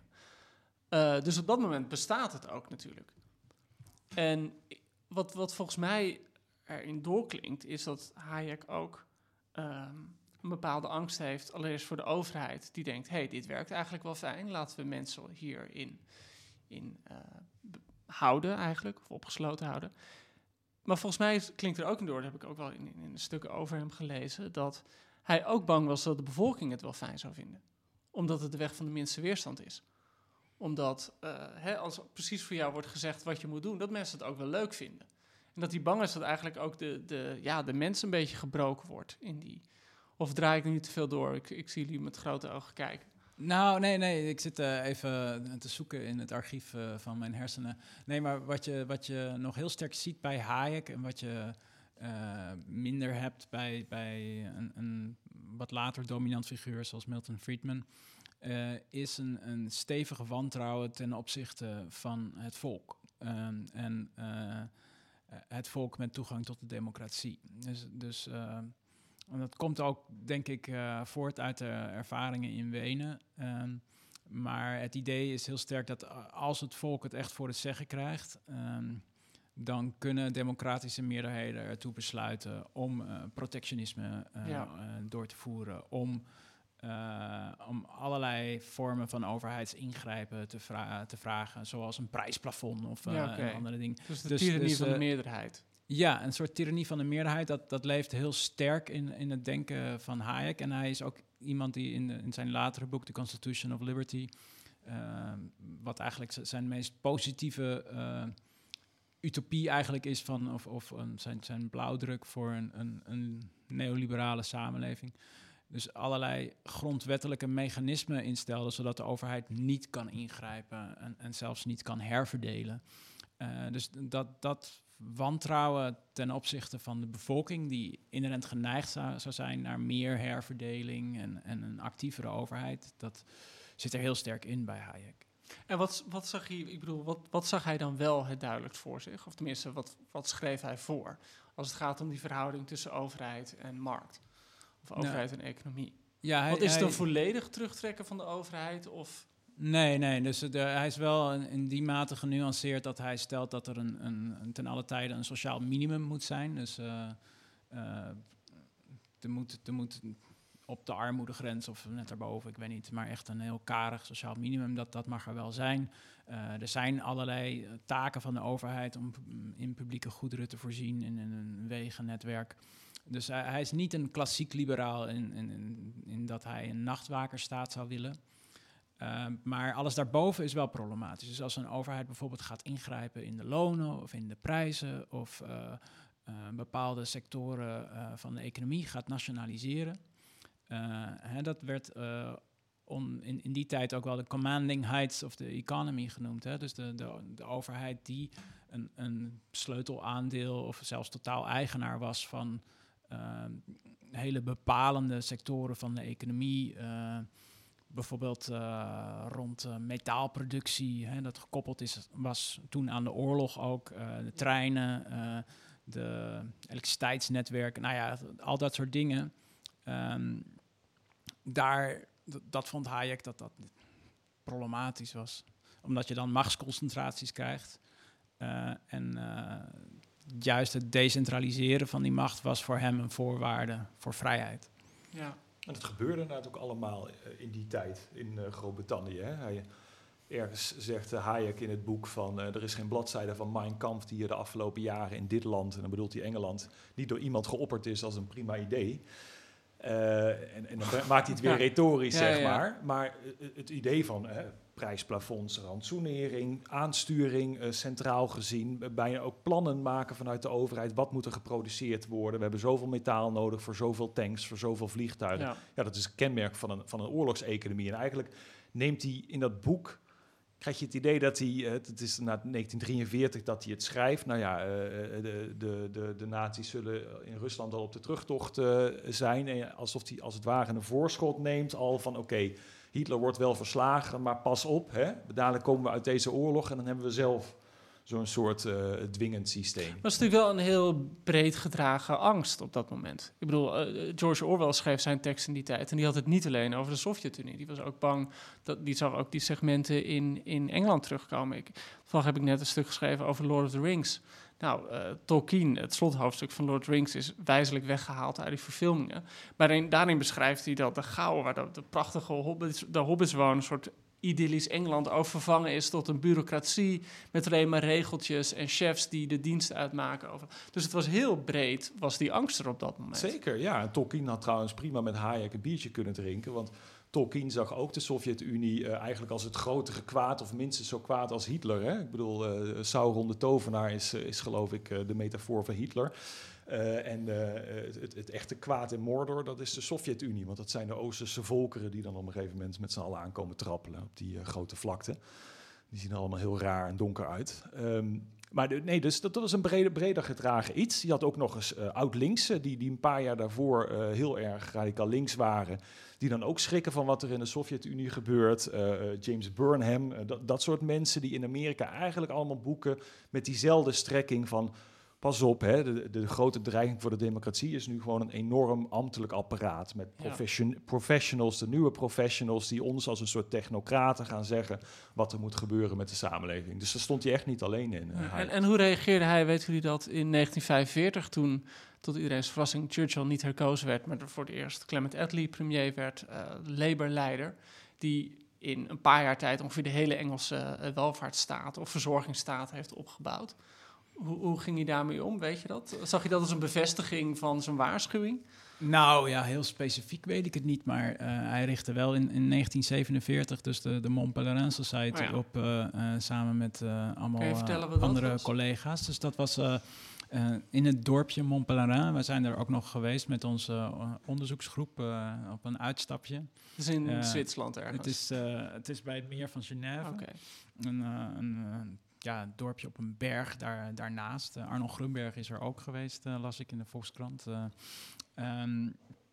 Speaker 4: Uh, dus op dat moment bestaat het ook natuurlijk. En wat, wat volgens mij erin doorklinkt, is dat Hayek ook um, een bepaalde angst heeft, allereerst voor de overheid, die denkt, hey, dit werkt eigenlijk wel fijn, laten we mensen hierin in, uh, houden eigenlijk, of opgesloten houden. Maar volgens mij klinkt er ook in door, dat heb ik ook wel in, in stukken over hem gelezen, dat hij ook bang was dat de bevolking het wel fijn zou vinden. Omdat het de weg van de minste weerstand is. Omdat, uh, hè, als precies voor jou wordt gezegd wat je moet doen, dat mensen het ook wel leuk vinden. En dat hij bang is dat eigenlijk ook de, de, ja, de mens een beetje gebroken wordt in die. Of draai ik nu te veel door? Ik, ik zie jullie met grote ogen kijken.
Speaker 5: Nou, nee, nee. Ik zit uh, even te zoeken in het archief uh, van mijn hersenen. Nee, maar wat je, wat je nog heel sterk ziet bij Hayek en wat je uh, minder hebt bij, bij een, een wat later dominant figuur zoals Milton Friedman, uh, is een, een stevige wantrouwen ten opzichte van het volk. Um, en uh, het volk met toegang tot de democratie. Dus... dus uh, En dat komt ook, denk ik, uh, voort uit de ervaringen in Wenen. Um, maar het idee is heel sterk dat als het volk het echt voor het zeggen krijgt, Um, dan kunnen democratische meerderheden ertoe besluiten om uh, protectionisme uh, ja. uh, door te voeren, om, uh, om allerlei vormen van overheidsingrijpen te, vra- te vragen, zoals een prijsplafond of uh,
Speaker 4: ja, okay.
Speaker 5: andere dingen.
Speaker 4: Dus de
Speaker 5: dus,
Speaker 4: tirannie
Speaker 5: dus,
Speaker 4: van
Speaker 5: uh,
Speaker 4: de meerderheid.
Speaker 5: Ja, een soort tirannie van de meerderheid, dat, dat leeft heel sterk in, in het denken van Hayek. En hij is ook iemand die in, de, in zijn latere boek, The Constitution of Liberty, uh, wat eigenlijk z- zijn meest positieve uh, utopie eigenlijk is van, of, of een, zijn, zijn blauwdruk voor een, een, een neoliberale samenleving. Dus allerlei grondwettelijke mechanismen instelde, zodat de overheid niet kan ingrijpen en, en zelfs niet kan herverdelen. Uh, dus dat... dat wantrouwen ten opzichte van de bevolking, die inherent geneigd zou, zou zijn naar meer herverdeling en, en een actievere overheid, dat zit er heel sterk in bij Hayek.
Speaker 4: En wat, wat zag hij, ik bedoel, wat, wat zag hij dan wel het duidelijkst voor zich? Of tenminste, wat, wat schreef hij voor? Als het gaat om die verhouding tussen overheid en markt. Of overheid nou, en economie. Ja, hij, wat is het dan volledig terugtrekken van de overheid? Of...
Speaker 5: Nee, nee. Dus de, hij is wel in, in die mate genuanceerd dat hij stelt dat er een, een, een ten alle tijde een sociaal minimum moet zijn. Dus uh, uh, er, moet, er moet op de armoedegrens of net daarboven, ik weet niet, maar echt een heel karig sociaal minimum, dat, dat mag er wel zijn. Uh, er zijn allerlei uh, taken van de overheid om in publieke goederen te voorzien in, in een wegennetwerk. Dus uh, hij is niet een klassiek liberaal in, in, in, in dat hij een nachtwakerstaat zou willen. Uh, maar alles daarboven is wel problematisch. Dus als een overheid bijvoorbeeld gaat ingrijpen in de lonen of in de prijzen of uh, uh, bepaalde sectoren uh, van de economie gaat nationaliseren. Uh, hè, dat werd uh, on, in, in die tijd ook wel de commanding heights of the economy genoemd. Hè? Dus de, de, de overheid die een, een sleutelaandeel of zelfs totaal eigenaar was van uh, hele bepalende sectoren van de economie. Uh, bijvoorbeeld uh, rond uh, metaalproductie, hè, dat gekoppeld is, was toen aan de oorlog ook. Uh, de treinen, uh, de elektriciteitsnetwerken, nou ja, al dat soort dingen. Um, daar, d- dat vond Hayek dat dat problematisch was. Omdat je dan machtsconcentraties krijgt. Uh, en uh, juist het decentraliseren van die macht was voor hem een voorwaarde voor vrijheid.
Speaker 4: Ja.
Speaker 6: En dat gebeurde natuurlijk ook allemaal in die tijd in uh, Groot-Brittannië. Hè? Hij, ergens zegt uh, Hayek in het boek van... Uh, er is geen bladzijde van Mein Kampf die hier de afgelopen jaren in dit land... en dan bedoelt hij Engeland, niet door iemand geopperd is als een prima idee... Uh, en, en dan maakt hij het weer ja. retorisch, ja, zeg ja. maar. Maar uh, het idee van uh, prijsplafonds, rantsoenering, aansturing, uh, centraal gezien... Uh, bijna ook plannen maken vanuit de overheid. Wat moet er geproduceerd worden? We hebben zoveel metaal nodig voor zoveel tanks, voor zoveel vliegtuigen. Ja, ja dat is een kenmerk van een, van een oorlogseconomie. En eigenlijk neemt hij in dat boek... krijg je het idee dat hij, uh, het is na negentien drieënveertig dat hij het schrijft. Nou ja, uh, de, de, de, de nazi's zullen in Rusland al op de terugtocht uh, zijn. En alsof hij als het ware een voorschot neemt al van oké, okay, Hitler wordt wel verslagen, maar pas op. Hè? Dadelijk komen we uit deze oorlog en dan hebben we zelf zo'n soort uh, dwingend systeem.
Speaker 4: Dat is natuurlijk wel een heel breed gedragen angst op dat moment. Ik bedoel, uh, George Orwell schreef zijn tekst in die tijd... en die had het niet alleen over de Sovjet-Unie. Die was ook bang, dat die zag ook die segmenten in, in Engeland terugkomen. Ik, toevallig heb ik net een stuk geschreven over Lord of the Rings. Nou, uh, Tolkien, het slothoofdstuk van Lord of the Rings... is wijselijk weggehaald uit die verfilmingen. Maar in, daarin beschrijft hij dat de Gauw, waar de, de prachtige hobbits, de hobbits wonen... een soort idyllisch Engeland ook vervangen is tot een bureaucratie met alleen maar regeltjes en chefs die de dienst uitmaken. Over. Dus het was heel breed, was die angst er op dat moment.
Speaker 6: Zeker, ja. En Tolkien had trouwens prima met Hayek een biertje kunnen drinken, want Tolkien zag ook de Sovjet-Unie uh, eigenlijk als het grotere kwaad of minstens zo kwaad als Hitler. Hè? Ik bedoel, uh, Sauron de tovenaar is, uh, is geloof ik uh, de metafoor van Hitler. Uh, en uh, het, het echte kwaad in Mordor, dat is de Sovjet-Unie. Want dat zijn de Oosterse volkeren die dan op een gegeven moment met z'n allen aankomen trappelen op die uh, grote vlakte. Die zien er allemaal heel raar en donker uit. Um, maar de, nee, dus dat, dat was een breder, breder gedragen iets. Je had ook nog eens uh, oud-linkse, die, die een paar jaar daarvoor uh, heel erg radicaal links waren. Die dan ook schrikken van wat er in de Sovjet-Unie gebeurt. Uh, James Burnham, uh, dat, dat soort mensen die in Amerika eigenlijk allemaal boeken met diezelfde strekking van... Pas op, hè, de, de grote dreiging voor de democratie is nu gewoon een enorm ambtelijk apparaat met profession, ja. professionals, de nieuwe professionals die ons als een soort technocraten gaan zeggen wat er moet gebeuren met de samenleving. Dus daar stond hij echt niet alleen in. Uh,
Speaker 4: en, en hoe reageerde hij, weten jullie dat, in negentien vijfenveertig toen tot iedereen's verrassing Churchill niet herkozen werd, maar er voor het eerst Clement Attlee premier werd, uh, Labour-leider, die in een paar jaar tijd ongeveer de hele Engelse uh, welvaartsstaat of verzorgingsstaat heeft opgebouwd. Hoe, hoe ging hij daarmee om, weet je dat? Zag je dat als een bevestiging van zijn waarschuwing?
Speaker 5: Nou ja, heel specifiek weet ik het niet, maar uh, hij richtte wel in, in negentien zevenenveertig dus de, de Mont Pelerin Society oh ja. op, uh, uh, samen met uh, allemaal uh, andere collega's. Dus dat was uh, uh, in het dorpje Mont Pelerin. We zijn er ook nog geweest met onze uh, onderzoeksgroep uh, op een uitstapje.
Speaker 4: Dus in
Speaker 5: uh,
Speaker 4: Zwitserland ergens?
Speaker 5: Het is, uh, het is bij het meer van Genève.
Speaker 4: Okay.
Speaker 5: Een, uh, een uh, ja, een dorpje op een berg daar, daarnaast. Uh, Arnold Grunberg is er ook geweest, uh, las ik in de Volkskrant. Uh, um,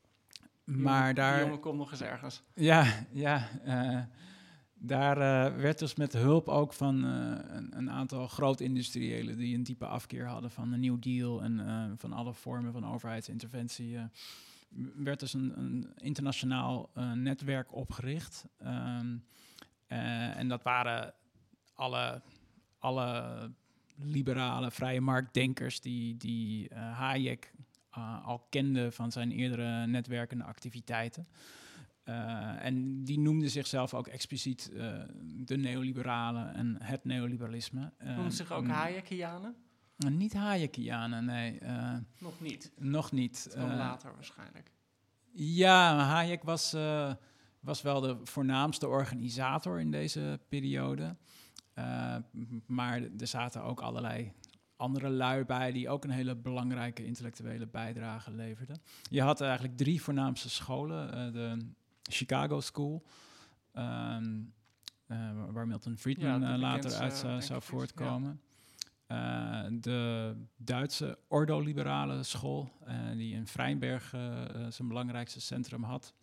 Speaker 5: maar
Speaker 4: die
Speaker 5: daar...
Speaker 4: Die jongen komt nog eens ergens.
Speaker 5: Ja, ja. Uh, daar uh, werd dus met hulp ook van uh, een, een aantal grootindustriëlen die een diepe afkeer hadden van de New Deal en uh, van alle vormen van overheidsinterventie, uh, werd dus een, een internationaal uh, netwerk opgericht. Um, uh, en dat waren alle... alle liberale vrije marktdenkers die, die uh, Hayek uh, al kende van zijn eerdere netwerkende activiteiten. Uh, en die noemde zichzelf ook expliciet uh, de neoliberalen en het neoliberalisme. Uh,
Speaker 4: Noemen zich ook Hayekianen?
Speaker 5: Uh, niet Hayekianen, nee. Uh,
Speaker 4: nog niet?
Speaker 5: Nog niet.
Speaker 4: Dat kwam
Speaker 5: uh,
Speaker 4: later waarschijnlijk.
Speaker 5: Ja, Hayek was, uh, was wel de voornaamste organisator in deze periode. Uh, maar er zaten ook allerlei andere lui bij die ook een hele belangrijke intellectuele bijdrage leverden. Je had eigenlijk drie voornaamste scholen. Uh, de Chicago School, um, uh, waar Milton Friedman ja, uh, later uit zou, zou voortkomen. Ja. Uh, de Duitse ordoliberale school, uh, die in Vrijberg uh, uh, zijn belangrijkste centrum had.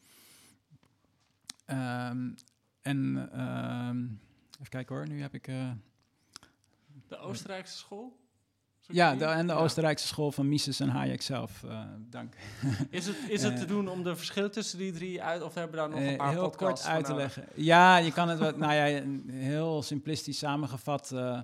Speaker 5: Um, en um, even kijken hoor, nu heb ik... Uh,
Speaker 4: de Oostenrijkse school?
Speaker 5: Ja, de, en de ja. Oostenrijkse school van Mises en Hayek zelf. Uh, dank.
Speaker 4: Is het, is het uh, te doen om de verschillen tussen die drie uit... of hebben we daar nog een paar
Speaker 5: uh, heel
Speaker 4: podcasts
Speaker 5: kort uit te
Speaker 4: nodig?
Speaker 5: leggen. Ja, je kan het wat... nou ja, heel simplistisch samengevat... Uh, uh,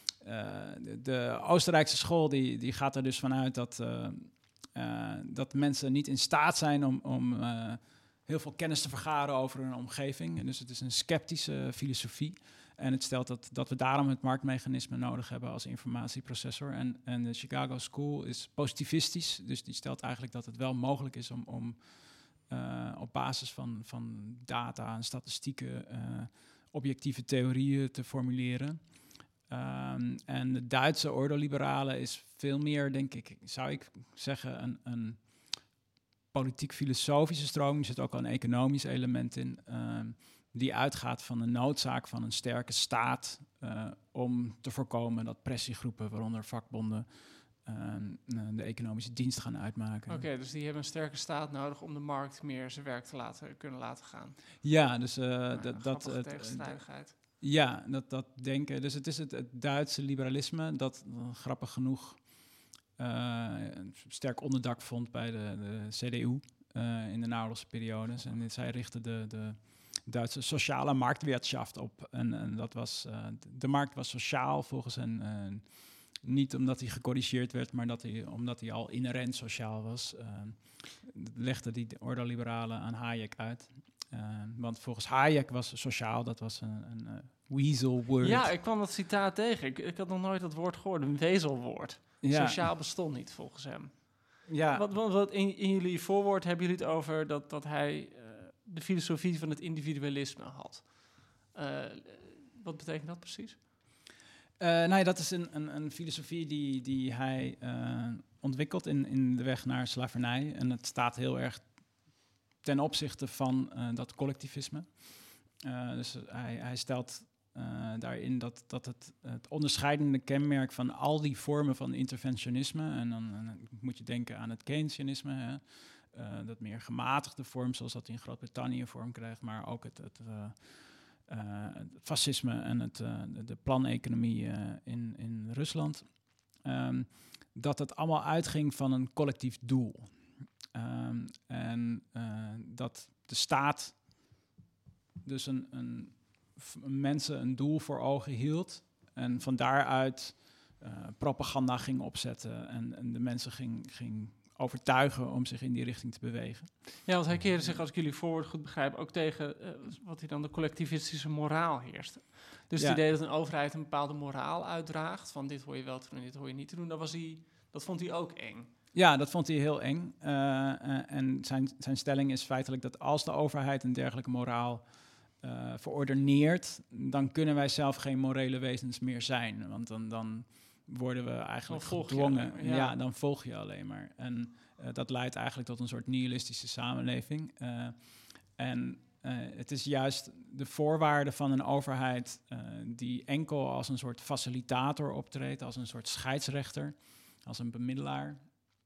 Speaker 5: de, de Oostenrijkse school die, die gaat er dus vanuit dat... Uh, uh, dat mensen niet in staat zijn om... om uh, heel veel kennis te vergaren over hun omgeving. En dus het is een sceptische filosofie... En het stelt dat, dat we daarom het marktmechanisme nodig hebben als informatieprocessor. En, en de Chicago School is positivistisch. Dus die stelt eigenlijk dat het wel mogelijk is om, om uh, op basis van, van data en statistieken uh, objectieve theorieën te formuleren. Um, en de Duitse ordoliberale is veel meer, denk ik, zou ik zeggen, een, een politiek-filosofische stroming. Er zit ook al een economisch element in. Um, die uitgaat van de noodzaak van een sterke staat uh, om te voorkomen dat pressiegroepen, waaronder vakbonden, uh, de economische dienst gaan uitmaken.
Speaker 4: Oké, okay, dus die hebben een sterke staat nodig om de markt meer zijn werk te laten kunnen laten gaan.
Speaker 5: Ja, dus uh,
Speaker 4: nou,
Speaker 5: dat... dat uh,
Speaker 4: tegenstrijdigheid.
Speaker 5: Ja, dat, dat denken. Dus het is het, het Duitse liberalisme dat uh, grappig genoeg uh, een sterk onderdak vond bij de, de C D U uh, in de naoorlogse periodes. En zij richtten de... de Duitse sociale marktwirtschaft op. En, en dat was, uh, de markt was sociaal volgens hen. Uh, niet omdat hij gecorrigeerd werd, maar dat hij, omdat hij al inherent sociaal was. Uh, legde die ordoliberalen aan Hayek uit. Uh, want volgens Hayek was sociaal, dat was een, een uh, weasel word.
Speaker 4: Ja, ik kwam dat citaat tegen. Ik, ik had nog nooit dat woord gehoord, een wezelwoord. Ja. Sociaal bestond niet volgens hem.
Speaker 5: Ja.
Speaker 4: Wat, wat, wat in, in jullie voorwoord hebben jullie het over dat, dat hij... Uh, de filosofie van het individualisme had. Uh, wat betekent dat precies?
Speaker 5: Uh, nou ja, dat is een, een, een filosofie die, die hij uh, ontwikkelt in, in de weg naar slavernij. En het staat heel erg ten opzichte van uh, dat collectivisme. Uh, dus hij, hij stelt uh, daarin dat, dat het, het onderscheidende kenmerk van al die vormen van interventionisme... en dan, dan moet je denken aan het Keynesianisme... Hè, Uh, dat meer gematigde vorm, zoals dat in Groot-Brittannië vorm krijgt, maar ook het, het, uh, uh, het fascisme en het, uh, de, de planeconomie uh, in, in Rusland. Um, dat het allemaal uitging van een collectief doel. Um, en uh, dat de staat dus een, een, een mensen een doel voor ogen hield en van daaruit uh, propaganda ging opzetten en, en de mensen ging... ging overtuigen om zich in die richting te bewegen.
Speaker 4: Ja, want hij keerde zich, als ik jullie voorwoord goed begrijp, ook tegen uh, wat hij dan de collectivistische moraal heerste. Dus ja. Het idee dat een overheid een bepaalde moraal uitdraagt, van dit hoor je wel te doen en dit hoor je niet te doen, dat, was hij, dat vond hij ook eng.
Speaker 5: Ja, dat vond hij heel eng. Uh, uh, en zijn, zijn stelling is feitelijk dat als de overheid een dergelijke moraal uh, verordeneert, dan kunnen wij zelf geen morele wezens meer zijn. Want dan... dan worden we eigenlijk gedwongen. Ja. ja, dan volg je alleen maar. En uh, dat leidt eigenlijk tot een soort nihilistische samenleving. Uh, en uh, het is juist de voorwaarde van een overheid uh, die enkel als een soort facilitator optreedt, als een soort scheidsrechter, als een bemiddelaar,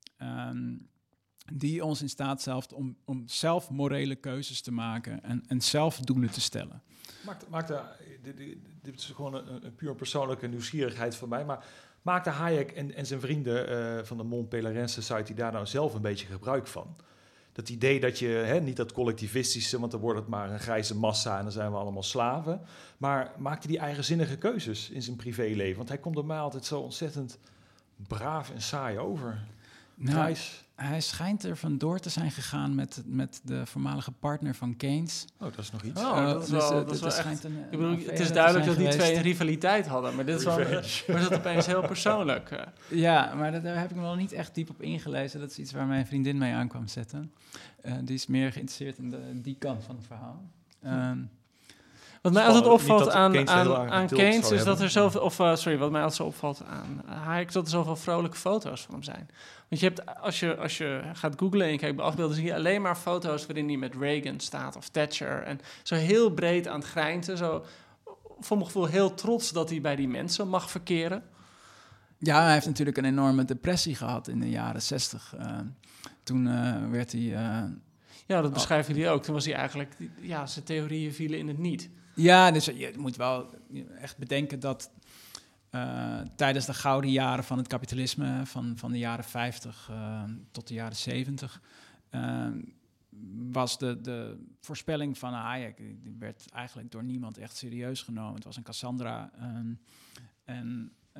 Speaker 5: um, die ons in staat stelt om, om zelf morele keuzes te maken en, en zelf doelen te stellen.
Speaker 6: Maakt, maakte, dit, dit is gewoon een, een puur persoonlijke nieuwsgierigheid van mij, maar maakte Hayek en, en zijn vrienden uh, van de Mont Pelerin Society daar nou zelf een beetje gebruik van? Dat idee dat je, hè, niet dat collectivistische, want dan wordt het maar een grijze massa en dan zijn we allemaal slaven, maar maakte die eigenzinnige keuzes in zijn privéleven? Want hij komt er mij altijd zo ontzettend braaf en saai over.
Speaker 5: Nou,
Speaker 6: Thijs?
Speaker 5: hij schijnt er vandoor te zijn gegaan met, met de voormalige partner van Keynes.
Speaker 6: Oh, dat is nog iets.
Speaker 4: Oh, dat is
Speaker 5: dus,
Speaker 4: wel,
Speaker 5: eh,
Speaker 4: dat is
Speaker 5: er
Speaker 4: wel
Speaker 5: schijnt
Speaker 4: echt...
Speaker 5: een-
Speaker 4: Ik bedoel,
Speaker 5: een
Speaker 4: het
Speaker 5: affaire
Speaker 4: is
Speaker 5: te
Speaker 4: duidelijk dat
Speaker 5: zijn
Speaker 4: die twee
Speaker 5: geweest.
Speaker 4: een rivaliteit hadden, maar dit is wel,
Speaker 6: Revenge.
Speaker 4: wordt het opeens heel persoonlijk. eh.
Speaker 5: Ja, maar dat, daar heb ik me wel niet echt diep op ingelezen. Dat is iets waar mijn vriendin mee aan kwam zetten. Uh, die is meer geïnteresseerd in de, die kant van het verhaal. Um,
Speaker 4: Wat mij altijd
Speaker 6: Spannend.
Speaker 4: opvalt
Speaker 6: Niet dat
Speaker 4: aan,
Speaker 6: Keynes
Speaker 4: aan,
Speaker 6: heel erg
Speaker 4: aan
Speaker 6: getild
Speaker 4: Keynes
Speaker 6: zou
Speaker 4: is dat
Speaker 6: hebben.
Speaker 4: er zoveel, of uh, sorry, wat mij altijd zo opvalt aan Hayek, is dat er zoveel vrolijke foto's van hem zijn. Want je hebt, als je, als je gaat googlen en je kijkt bij afbeelden, zie je alleen maar foto's waarin hij met Reagan staat of Thatcher. En zo heel breed aan het grijnten, zo voor mijn gevoel heel trots dat hij bij die mensen mag verkeren.
Speaker 5: ja, hij heeft natuurlijk een enorme depressie gehad in de jaren zestig. Uh, toen uh, werd hij... Uh,
Speaker 4: Ja, dat beschrijven jullie ook. Toen was hij eigenlijk, ja, zijn theorieën vielen in het niet.
Speaker 5: Ja, dus je moet wel echt bedenken dat uh, tijdens de gouden jaren van het kapitalisme, van, van de jaren vijftig uh, tot de jaren zeventig, uh, was de, de voorspelling van Hayek, die werd eigenlijk door niemand echt serieus genomen. Het was een Cassandra. Um, en uh,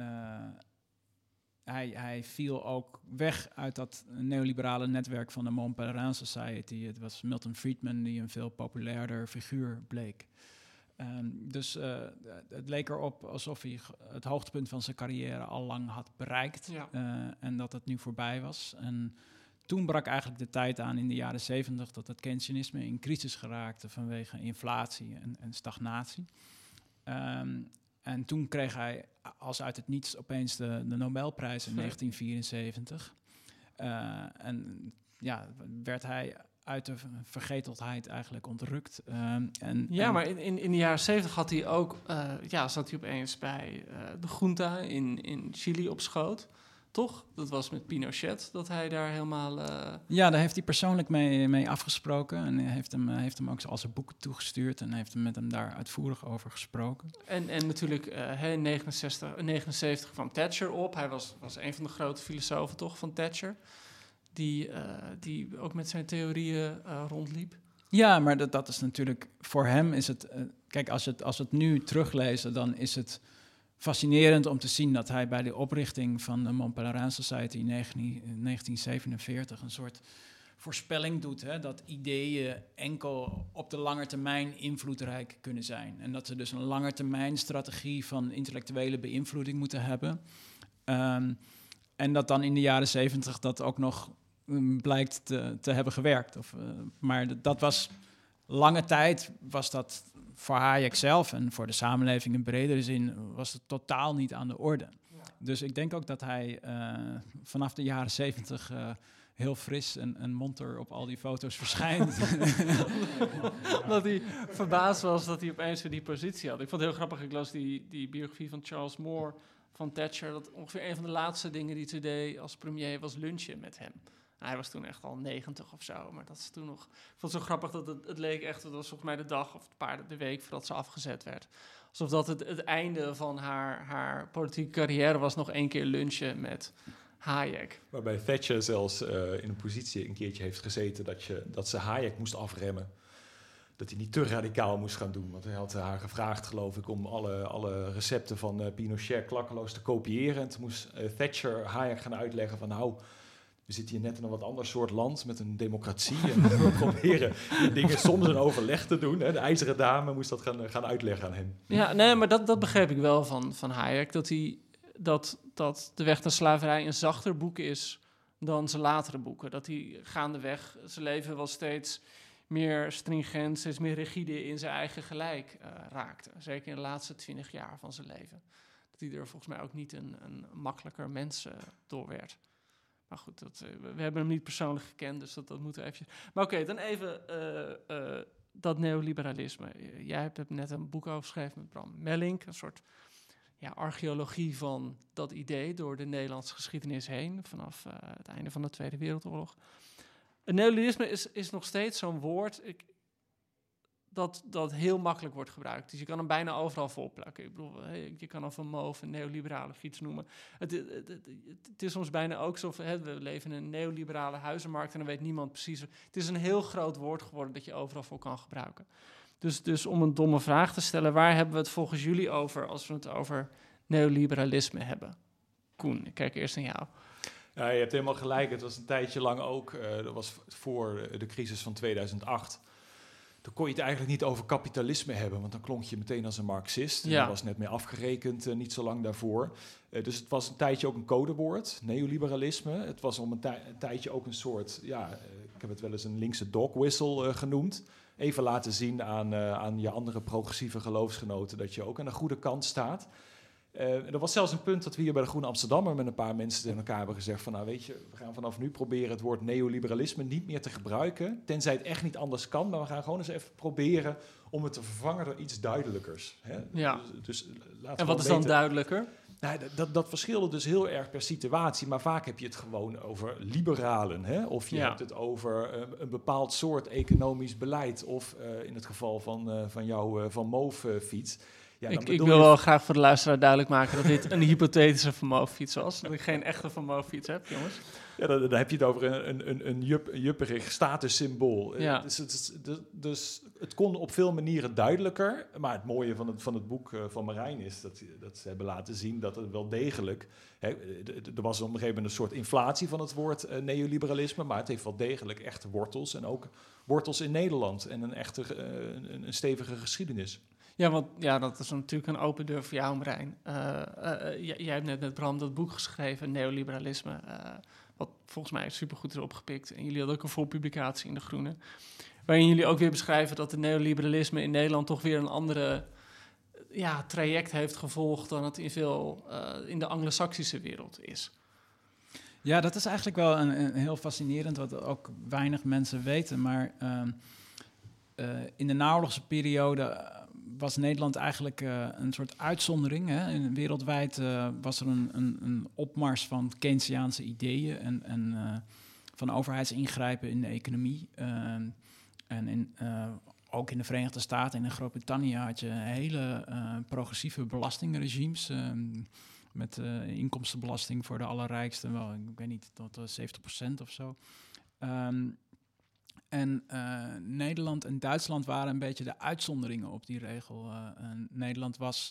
Speaker 5: hij, hij viel ook weg uit dat neoliberale netwerk van de Mont Pelerin Society. Het was Milton Friedman die een veel populairder figuur bleek. Um, dus uh, het leek erop alsof hij het hoogtepunt van zijn carrière al lang had bereikt.
Speaker 4: Ja.
Speaker 5: Uh, en dat het nu voorbij was. En toen brak eigenlijk de tijd aan in de jaren zeventig dat het Keynesianisme in crisis geraakte vanwege inflatie en, en stagnatie. Um, en toen kreeg hij als uit het niets opeens de, de Nobelprijs in negentien vierenzeventig. Uh, en ja, werd hij uit de vergetelheid eigenlijk ontrukt. Um, en,
Speaker 4: Ja,
Speaker 5: en
Speaker 4: maar in, in, in de jaren zeventig had hij ook, uh, ja, zat hij opeens bij uh, de junta in, in Chili op schoot. Toch? Dat was met Pinochet, dat hij daar helemaal... Uh...
Speaker 5: Ja, daar heeft hij persoonlijk mee, mee afgesproken. En hij heeft hem, heeft hem ook al zijn boeken toegestuurd. En heeft hem met hem daar uitvoerig over gesproken.
Speaker 4: En, en natuurlijk, uh, in negenenzestig, negenenzeventig kwam Thatcher op. Hij was, was een van de grote filosofen, toch, van Thatcher. Die, uh, die ook met zijn theorieën uh, rondliep.
Speaker 5: Ja, maar dat, dat is natuurlijk... Voor hem is het... Uh, kijk, als we het, als we het nu teruglezen, dan is het fascinerend om te zien dat hij bij de oprichting van de Mont Pelerin Society in negentien zevenenveertig een soort voorspelling doet, hè, dat ideeën enkel op de lange termijn invloedrijk kunnen zijn. En dat ze dus een langetermijn strategie van intellectuele beïnvloeding moeten hebben. Um, en dat dan in de jaren zeventig dat ook nog um, blijkt te, te hebben gewerkt. Of, uh, maar d- dat was lange tijd, was dat voor Hayek zelf en voor de samenleving in bredere zin, was het totaal niet aan de orde. Ja. Dus ik denk ook dat hij uh, vanaf de jaren zeventig uh, heel fris en, en monter op al die foto's verschijnt.
Speaker 4: Dat hij verbaasd was dat hij opeens weer die positie had. Ik vond het heel grappig, ik las die, die biografie van Charles Moore van Thatcher, dat ongeveer een van de laatste dingen die hij deed als premier was lunchen met hem. Hij was toen echt al negentig of zo, maar dat is toen nog... Ik vond het zo grappig dat het, het leek echt... Dat was volgens mij de dag of een paar de week voordat ze afgezet werd. Alsof dat het, het einde van haar, haar politieke carrière was, nog één keer lunchen met Hayek.
Speaker 6: Waarbij Thatcher zelfs uh, in een positie een keertje heeft gezeten dat, je, dat ze Hayek moest afremmen. Dat hij niet te radicaal moest gaan doen. Want hij had haar gevraagd, geloof ik, om alle, alle recepten van uh, Pinochet klakkeloos te kopiëren. En toen moest uh, Thatcher Hayek gaan uitleggen van nou... We zitten hier net in een wat ander soort land met een democratie. En we proberen die dingen soms in overleg te doen. Hè. De ijzeren dame moest dat gaan, gaan uitleggen aan hem.
Speaker 4: Ja, nee, maar dat, dat begreep ik wel van, van Hayek. Dat, hij, dat, dat De Weg naar Slaverij een zachter boek is dan zijn latere boeken. Dat hij gaandeweg zijn leven wel steeds meer stringent, steeds meer rigide in zijn eigen gelijk uh, raakte. Zeker in de laatste twintig jaar van zijn leven. Dat hij er volgens mij ook niet een, een makkelijker mens uh, door werd. Maar goed, dat, uh, we hebben hem niet persoonlijk gekend, dus dat, dat moeten we eventjes... Maar oké, okay, dan even uh, uh, dat neoliberalisme. Jij hebt net een boek over geschreven met Bram Mellink, een soort ja, archeologie van dat idee door de Nederlandse geschiedenis heen, vanaf uh, het einde van de Tweede Wereldoorlog. Het neoliberalisme is, is nog steeds zo'n woord... Ik, Dat, dat heel makkelijk wordt gebruikt. Dus je kan hem bijna overal volplakken. Ik bedoel, je kan hem van Mauve een neoliberale of iets noemen. Het, het, het, het, het is soms bijna ook zo... Hè, we leven in een neoliberale huizenmarkt... en dan weet niemand precies... Het is een heel groot woord geworden... dat je overal voor kan gebruiken. Dus, dus om een domme vraag te stellen... waar hebben we het volgens jullie over... als we het over neoliberalisme hebben? Koen, ik kijk eerst naar jou.
Speaker 6: Ja, je hebt helemaal gelijk. Het was een tijdje lang ook, uh, dat was voor de crisis van tweeduizend acht. Dan kon je het eigenlijk niet over kapitalisme hebben, want dan klonk je meteen als een Marxist. Ja. Daar was net mee afgerekend, uh, niet zo lang daarvoor. Uh, dus het was een tijdje ook een codewoord, neoliberalisme. Het was om een, tij- een tijdje ook een soort, ja, uh, ik heb het wel eens een linkse dog whistle uh, genoemd. Even laten zien aan, uh, aan je andere progressieve geloofsgenoten dat je ook aan de goede kant staat. Uh, er was zelfs een punt dat we hier bij de Groene Amsterdammer met een paar mensen tegen elkaar hebben gezegd van, nou weet je, we gaan vanaf nu proberen het woord neoliberalisme niet meer te gebruiken, tenzij het echt niet anders kan, maar we gaan gewoon eens even proberen om het te vervangen door iets duidelijkers. Hè?
Speaker 4: Ja.
Speaker 6: Dus, dus laten
Speaker 4: en wat is
Speaker 6: weten,
Speaker 4: dan duidelijker?
Speaker 6: Nou, dat, dat, dat verschilde dus heel erg per situatie, maar vaak heb je het gewoon over liberalen, hè? Of je
Speaker 4: ja.
Speaker 6: hebt het over uh, een bepaald soort economisch beleid, of uh, in het geval van, uh, van jouw uh, Van Moof uh, fiets. Ja,
Speaker 4: ik, ik wil je... wel graag voor de luisteraar duidelijk maken dat dit een hypothetische Van Moof-fiets was. Dat ik geen echte Van Moof-fiets heb, jongens.
Speaker 6: Ja, dan, dan heb je het over een, een, een, jup, een jupperig statussymbool.
Speaker 4: Ja.
Speaker 6: Dus, dus, dus, dus het kon op veel manieren duidelijker. Maar het mooie van het, van het boek uh, van Marijn is dat, dat ze hebben laten zien dat het wel degelijk... Hè, er was op een gegeven moment een soort inflatie van het woord uh, neoliberalisme, maar het heeft wel degelijk echte wortels. En ook wortels in Nederland en een echte uh, een, een stevige geschiedenis.
Speaker 4: Ja, want ja, dat is natuurlijk een open deur voor jou, Marijn. Uh, uh, j- jij hebt net met Bram dat boek geschreven, Neoliberalisme, uh, wat volgens mij supergoed is opgepikt. En jullie hadden ook een voorpublicatie in De Groene, waarin jullie ook weer beschrijven dat het neoliberalisme in Nederland toch weer een andere ja, traject heeft gevolgd dan het in veel uh, in de Anglo-Saxische wereld is.
Speaker 5: Ja, dat is eigenlijk wel een, een heel fascinerend, wat ook weinig mensen weten. Maar uh, uh, in de naoorlogse periode was Nederland eigenlijk uh, een soort uitzondering. Hè? En wereldwijd uh, was er een, een, een opmars van Keynesiaanse ideeën en, en uh, van overheidsingrijpen in de economie. Uh, en in, uh, ook in de Verenigde Staten en in Groot-Brittannië had je hele uh, progressieve belastingregimes. Uh, met uh, inkomstenbelasting voor de allerrijksten, wel, ik weet niet, tot uh, zeventig procent of zo. Um, En uh, Nederland en Duitsland waren een beetje de uitzonderingen op die regel. Uh, en Nederland was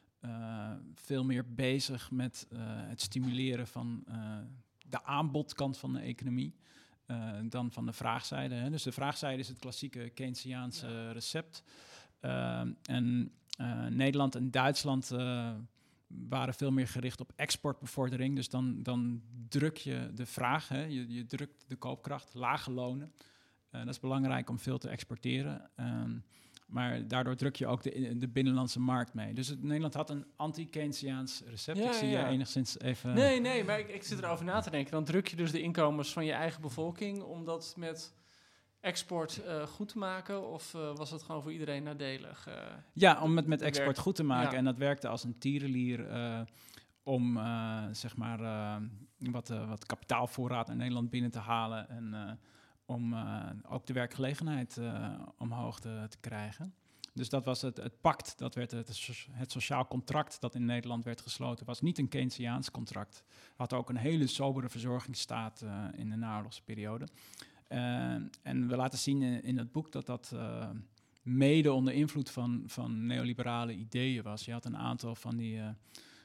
Speaker 5: uh, veel meer bezig met uh, het stimuleren van uh, de aanbodkant van de economie uh, dan van de vraagzijde. Hè. Dus de vraagzijde is het klassieke Keynesiaanse ja. recept. Uh, en uh, Nederland en Duitsland uh, waren veel meer gericht op exportbevordering. Dus dan, dan druk je de vraag, hè. Je, je drukt de koopkracht, lage lonen. Uh, dat is belangrijk om veel te exporteren. Um, maar daardoor druk je ook de, de binnenlandse markt mee. Dus het, Nederland had een anti-Keynesiaans recept.
Speaker 4: Ja,
Speaker 5: ik zie
Speaker 4: ja.
Speaker 5: je enigszins even...
Speaker 4: Nee, nee, maar ik, ik zit erover na te denken. Dan druk je dus de inkomens van je eigen bevolking om dat met export uh, goed te maken? Of uh, was het gewoon voor iedereen nadelig? Uh,
Speaker 5: ja, om het met export
Speaker 4: werk...
Speaker 5: goed te maken.
Speaker 4: Ja.
Speaker 5: En dat werkte als een tierenlier uh, om uh, zeg maar uh, wat, uh, wat kapitaalvoorraad naar Nederland binnen te halen en... Uh, om uh, ook de werkgelegenheid uh, omhoog te, te krijgen. Dus dat was het, het pact, dat werd het, het sociaal contract dat in Nederland werd gesloten. Was niet een Keynesiaans contract. Had ook een hele sobere verzorgingsstaat uh, in de naoorlogse periode. Uh, en we laten zien in, in het boek dat dat uh, mede onder invloed van, van neoliberale ideeën was. Je had een aantal van die uh,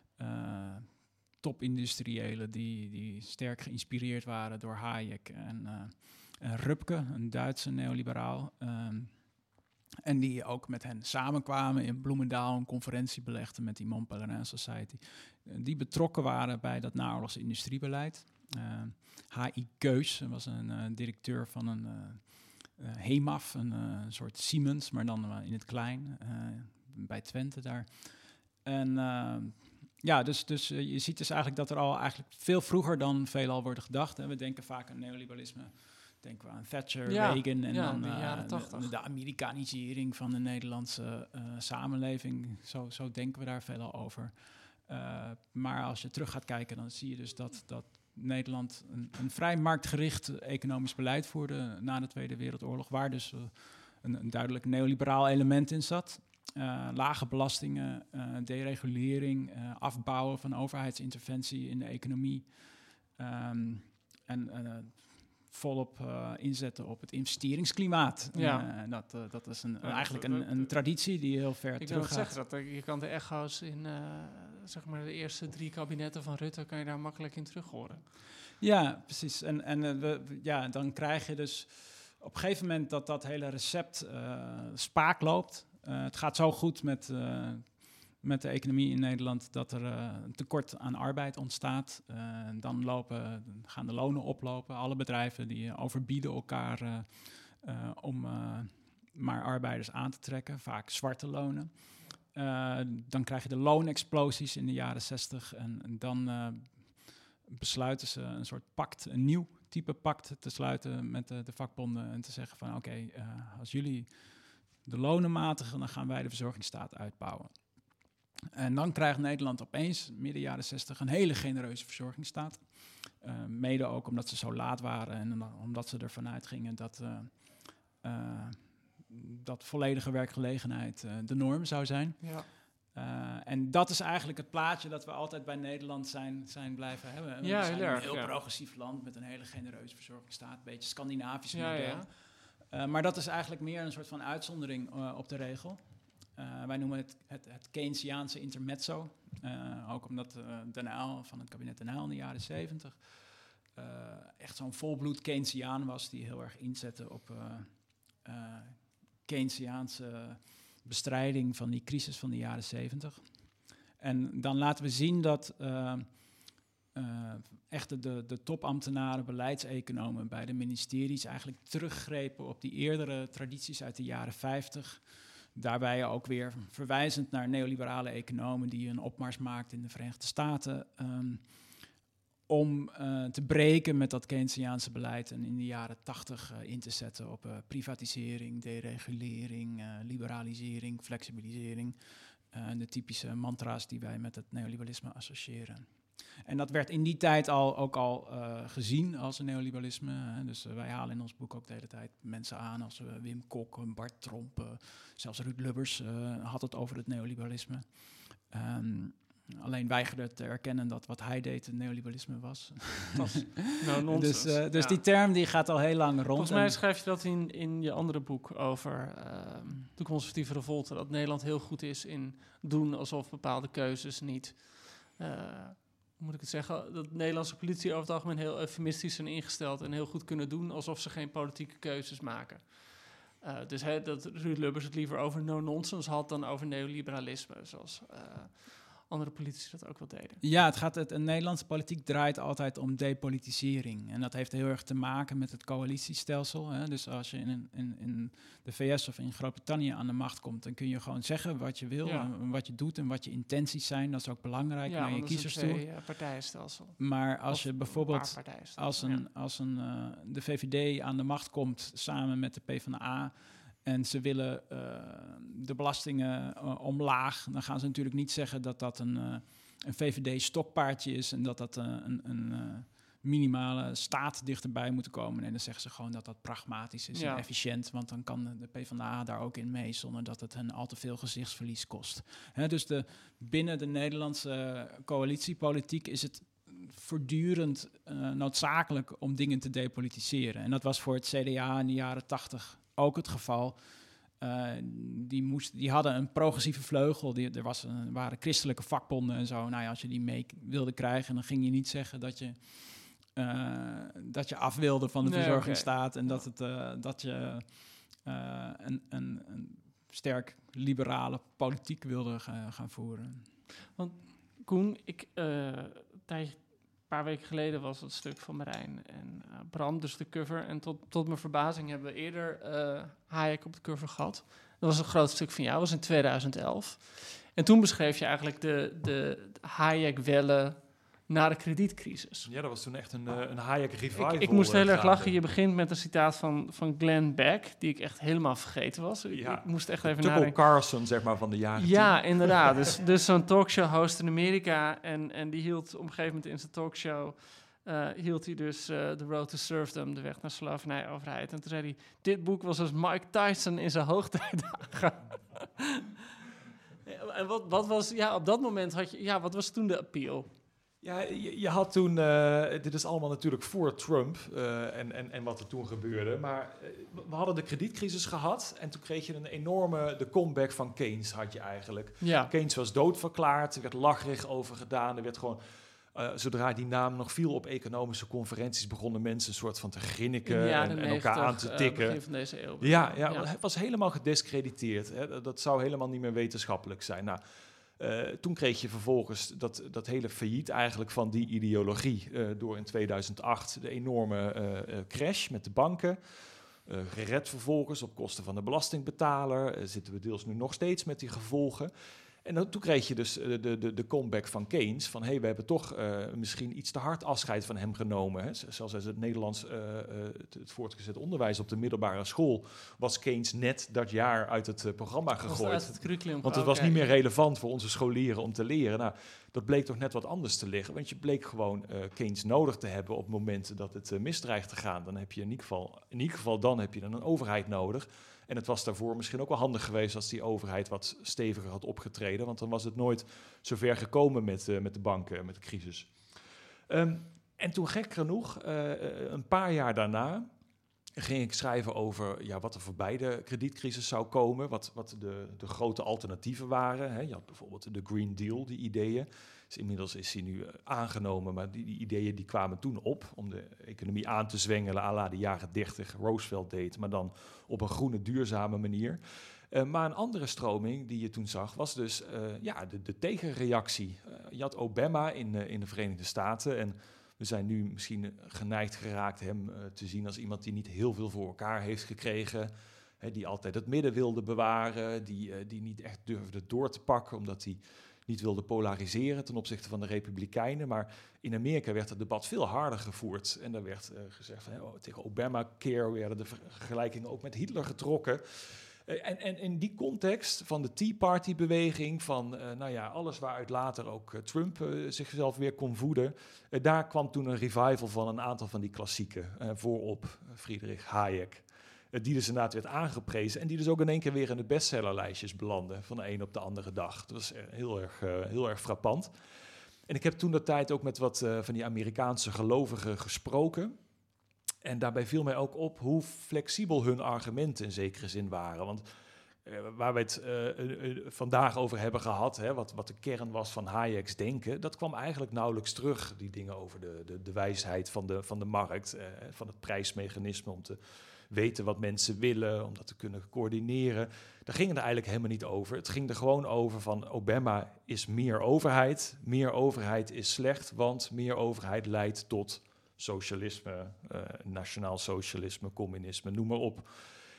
Speaker 5: uh, topindustriëlen die, die sterk geïnspireerd waren door Hayek en... Uh, En Rupke, een Duitse neoliberaal. Um, en die ook met hen samenkwamen in Bloemendaal, een conferentie belegden met die Mont Pelerin Society. Uh, die betrokken waren bij dat naoorlogse industriebeleid. Uh, H I Keus was een uh, directeur van een uh, uh, Hemaf, een uh, soort Siemens, maar dan uh, in het klein, uh, bij Twente daar. En... Uh, Ja, dus, dus uh, je ziet dus eigenlijk dat er al eigenlijk veel vroeger dan veelal wordt gedacht. Hè. We denken vaak aan neoliberalisme, denken we aan Thatcher,
Speaker 4: ja,
Speaker 5: Reagan en
Speaker 4: ja,
Speaker 5: dan
Speaker 4: de,
Speaker 5: uh, de, de Amerikanisering van de Nederlandse uh, samenleving. Zo, zo denken we daar veelal over. Uh, maar als je terug gaat kijken, dan zie je dus dat, dat Nederland een, een vrij marktgericht economisch beleid voerde na de Tweede Wereldoorlog, waar dus uh, een, een duidelijk neoliberaal element in zat. Uh, lage belastingen, uh, deregulering, uh, afbouwen van overheidsinterventie in de economie. Um, en uh, volop uh, inzetten op het investeringsklimaat.
Speaker 4: Ja.
Speaker 5: Uh, dat, uh, dat is een,
Speaker 4: Ja,
Speaker 5: eigenlijk
Speaker 4: dat,
Speaker 5: een,
Speaker 4: dat,
Speaker 5: een traditie die heel ver
Speaker 4: ik
Speaker 5: terug
Speaker 4: wil
Speaker 5: gaat.
Speaker 4: zeggen, dat je kan de echo's in uh, zeg maar de eerste drie kabinetten van Rutte kan je daar makkelijk in terug horen.
Speaker 5: Ja, precies. En, en uh, we, ja, dan krijg je dus op een gegeven moment dat dat hele recept uh, spaak loopt. Uh, het gaat zo goed met, uh, met de economie in Nederland dat er uh, een tekort aan arbeid ontstaat. Uh, dan lopen, gaan de lonen oplopen. Alle bedrijven die uh, overbieden elkaar uh, uh, om uh, maar arbeiders aan te trekken, vaak zwarte lonen. Uh, dan krijg je de loonexplosies in de jaren zestig en, en dan uh, besluiten ze een soort pact, een nieuw type pact te sluiten met de, de vakbonden en te zeggen van oké, okay, uh, als jullie de lonen matigen, dan gaan wij de verzorgingsstaat uitbouwen. En dan krijgt Nederland opeens, midden jaren zestig, een hele genereuze verzorgingsstaat. Uh, mede ook omdat ze zo laat waren en omdat ze ervan uitgingen dat, uh, uh, dat volledige werkgelegenheid uh, de norm zou zijn.
Speaker 4: Ja.
Speaker 5: Uh, en dat is eigenlijk het plaatje dat we altijd bij Nederland zijn, zijn blijven hebben. We
Speaker 4: Ja,
Speaker 5: zijn
Speaker 4: heel
Speaker 5: een
Speaker 4: erg,
Speaker 5: heel
Speaker 4: ja.
Speaker 5: progressief land met een hele genereuze verzorgingsstaat. Een beetje Scandinavisch
Speaker 4: Ja,
Speaker 5: model.
Speaker 4: ja.
Speaker 5: Uh, maar dat is eigenlijk meer een soort van uitzondering uh, op de regel. Uh, wij noemen het het, het Keynesiaanse intermezzo. Uh, ook omdat uh, Den Uyl, van het kabinet Den Uyl in de jaren zeventig... Uh, echt zo'n volbloed Keynesiaan was die heel erg inzette op uh, uh, Keynesiaanse bestrijding van die crisis van de jaren zeventig. En dan laten we zien dat uh, uh, echt de, de topambtenaren, beleidseconomen bij de ministeries eigenlijk teruggrepen op die eerdere tradities uit de jaren vijftig. Daarbij ook weer verwijzend naar neoliberale economen die een opmars maakten in de Verenigde Staten. Um, om uh, te breken met dat Keynesiaanse beleid en in de jaren tachtig uh, in te zetten op uh, privatisering, deregulering, uh, liberalisering, flexibilisering. Uh, de typische mantra's die wij met het neoliberalisme associëren. En dat werd in die tijd al, ook al uh, gezien als een neoliberalisme. Hè. Dus uh, wij halen in ons boek ook de hele tijd mensen aan als uh, Wim Kok, Bart Tromp, uh, zelfs Ruud Lubbers uh, had het over het neoliberalisme. Um, Alleen weigerde te erkennen dat wat hij deed het neoliberalisme was.
Speaker 4: was nou, nonsens.
Speaker 5: dus uh, dus
Speaker 4: Ja.
Speaker 5: die term die gaat al heel lang rond.
Speaker 4: Volgens mij
Speaker 5: en-
Speaker 4: schrijf je dat in, in je andere boek over uh, de conservatieve revolte. Dat Nederland heel goed is in doen alsof bepaalde keuzes niet... Uh, hoe moet ik het zeggen? Dat de Nederlandse politie over het algemeen heel eufemistisch zijn ingesteld en heel goed kunnen doen alsof ze geen politieke keuzes maken. Uh, dus he, dat Ruud Lubbers het liever over no-nonsense had dan over neoliberalisme, zoals uh, andere politici dat ook wel deden.
Speaker 5: Ja, het gaat het, een Nederlandse politiek draait altijd om depolitisering. En dat heeft heel erg te maken met het coalitiestelsel. Hè. Dus als je in, in, in de V S of in Groot-Brittannië aan de macht komt, dan kun je gewoon zeggen wat je wil,
Speaker 4: Ja.
Speaker 5: en wat je doet en wat je intenties zijn. Dat is ook belangrijk naar je
Speaker 4: want dat
Speaker 5: kiezers
Speaker 4: is een
Speaker 5: toe.
Speaker 4: twee, uh, partijenstelsel.
Speaker 5: Maar als
Speaker 4: Of
Speaker 5: je
Speaker 4: een
Speaker 5: bijvoorbeeld
Speaker 4: paar partijenstelsel,
Speaker 5: als, een,
Speaker 4: ja.
Speaker 5: als een, uh, de V V D aan de macht komt samen met de PvdA en ze willen uh, de belastingen uh, omlaag, dan gaan ze natuurlijk niet zeggen dat dat een, uh, een V V D-stokpaardje is en dat dat uh, een, een uh, minimale staat dichterbij moet komen. En dan zeggen ze gewoon dat dat pragmatisch is
Speaker 4: Ja.
Speaker 5: en efficiënt, want dan kan de PvdA daar ook in mee zonder dat het hen al te veel gezichtsverlies kost. Hè, dus de, binnen de Nederlandse coalitiepolitiek is het voortdurend uh, noodzakelijk om dingen te depolitiseren. En dat was voor het C D A in de jaren tachtig ook het geval. Uh, die, moest, die hadden een progressieve vleugel. Die, er was een, waren christelijke vakbonden en zo. Nou ja, als je die mee wilde krijgen, dan ging je niet zeggen dat je, uh, dat je af wilde van de
Speaker 4: Nee,
Speaker 5: verzorgingsstaat.
Speaker 4: oké.
Speaker 5: En dat, het, uh, dat je uh, een, een, een sterk liberale politiek wilde ga, gaan voeren.
Speaker 4: Koen, ik, uh, een tijdje- een paar weken geleden was het stuk van Marijn en uh, Bram, dus de cover. En tot, tot mijn verbazing hebben we eerder uh, Hayek op de cover gehad. Dat was een groot stuk van jou, dat was in tweeduizend elf. En toen beschreef je eigenlijk de, de Hayek-wellen na de kredietcrisis.
Speaker 6: Ja, dat was toen echt een, uh, een Hayek revival.
Speaker 4: Ik, ik moest heel
Speaker 6: uh,
Speaker 4: erg
Speaker 6: gaande.
Speaker 4: lachen. Je begint met een citaat van, van Glenn Beck, die ik echt helemaal vergeten was. Ik,
Speaker 6: Ja.
Speaker 4: ik moest echt even
Speaker 6: Tucker
Speaker 4: nadenken.
Speaker 6: Carlson, zeg maar, van de jaren
Speaker 4: Ja, inderdaad. Dus, dus zo'n talkshow-host in Amerika. En, en die hield op een gegeven moment in zijn talkshow... Uh, hield hij dus uh, The Road to Serfdom, de weg naar slavernij-overheid. En toen zei hij, dit boek was als Mike Tyson in zijn hoogtijdagen. En wat, wat was... Ja, op dat moment had je... Ja, wat was toen de appeal?
Speaker 6: Ja, je, je had toen, uh, dit is allemaal natuurlijk voor Trump uh, en, en, en wat er toen gebeurde, maar uh, we hadden de kredietcrisis gehad en toen kreeg je een enorme, de comeback van Keynes had je eigenlijk.
Speaker 4: Ja.
Speaker 6: Keynes was doodverklaard, er werd lacherig over gedaan, er werd gewoon Uh, zodra die naam nog viel op economische conferenties, begonnen mensen een soort van te grinniken
Speaker 4: In
Speaker 6: en, en elkaar aan te tikken.
Speaker 4: Uh, begin van deze eeuw.
Speaker 6: Ja, ja,
Speaker 4: ja,
Speaker 6: het was helemaal gediscrediteerd. Hè. Dat zou helemaal niet meer wetenschappelijk zijn. Nou, uh, toen kreeg je vervolgens dat, dat hele failliet eigenlijk van die ideologie uh, door in tweeduizend acht de enorme uh, uh, crash met de banken. Uh, gered vervolgens op kosten van de belastingbetaler. Uh, zitten we deels nu nog steeds met die gevolgen. En dan, toen kreeg je dus uh, de, de, de comeback van Keynes. Van, hé, hey, we hebben toch uh, misschien iets te hard afscheid van hem genomen. Hè. Zelfs als het Nederlands, uh, uh, het, het voortgezet onderwijs op de middelbare school, was Keynes net dat jaar uit het uh, programma gegooid.
Speaker 4: Uit het curriculum.
Speaker 6: Want het was niet meer relevant voor onze scholieren om te leren. Nou, dat bleek toch net wat anders te liggen. Want je bleek gewoon uh, Keynes nodig te hebben op momenten dat het uh, misdreigt te gaan. Dan heb je in ieder geval, in ieder geval dan heb je dan een overheid nodig. En het was daarvoor misschien ook wel handig geweest als die overheid wat steviger had opgetreden. Want dan was het nooit zo ver gekomen met, uh, met de banken, met de crisis. Um, en toen gek genoeg, uh, een paar jaar daarna, ging ik schrijven over ja, wat er voorbij de kredietcrisis zou komen. Wat, wat de, de grote alternatieven waren. Hè. Je had bijvoorbeeld de Green Deal, die ideeën. Dus inmiddels is die nu uh, aangenomen, maar die, die ideeën die kwamen toen op om de economie aan te zwengelen à la de jaren dertig Roosevelt deed, maar dan op een groene, duurzame manier. Uh, maar een andere stroming die je toen zag was dus uh, ja, de, de tegenreactie. Uh, je had Obama in, uh, in de Verenigde Staten en we zijn nu misschien geneigd geraakt hem uh, te zien als iemand die niet heel veel voor elkaar heeft gekregen. Hè, die altijd het midden wilde bewaren, die, uh, die niet echt durfde door te pakken omdat hij niet wilde polariseren ten opzichte van de Republikeinen. Maar in Amerika werd het debat veel harder gevoerd. En daar werd uh, gezegd van, oh, tegen Obamacare werden de vergelijkingen ook met Hitler getrokken. Uh, en, en in die context van de Tea Party-beweging, van uh, nou ja, alles waaruit later ook uh, Trump uh, zichzelf weer kon voeden, uh, daar kwam toen een revival van een aantal van die klassieken. Uh, voorop uh, Friedrich Hayek, uh, die dus inderdaad werd aangeprezen en die dus ook in één keer weer in de bestsellerlijstjes belanden van de een op de andere dag. Dat was uh, heel erg, uh, heel erg frappant. En ik heb toen de tijd ook met wat uh, van die Amerikaanse gelovigen gesproken. En daarbij viel mij ook op hoe flexibel hun argumenten in zekere zin waren. Want uh, waar we het uh, uh, vandaag over hebben gehad, hè, wat, wat de kern was van Hayek's denken, dat kwam eigenlijk nauwelijks terug, die dingen over de, de, de wijsheid van de, van de markt, uh, van het prijsmechanisme om te weten wat mensen willen, om dat te kunnen coördineren. Daar ging het eigenlijk helemaal niet over. Het ging er gewoon over van Obama is meer overheid. Meer overheid is slecht, want meer overheid leidt tot socialisme, uh, nationaal socialisme, communisme, noem maar op.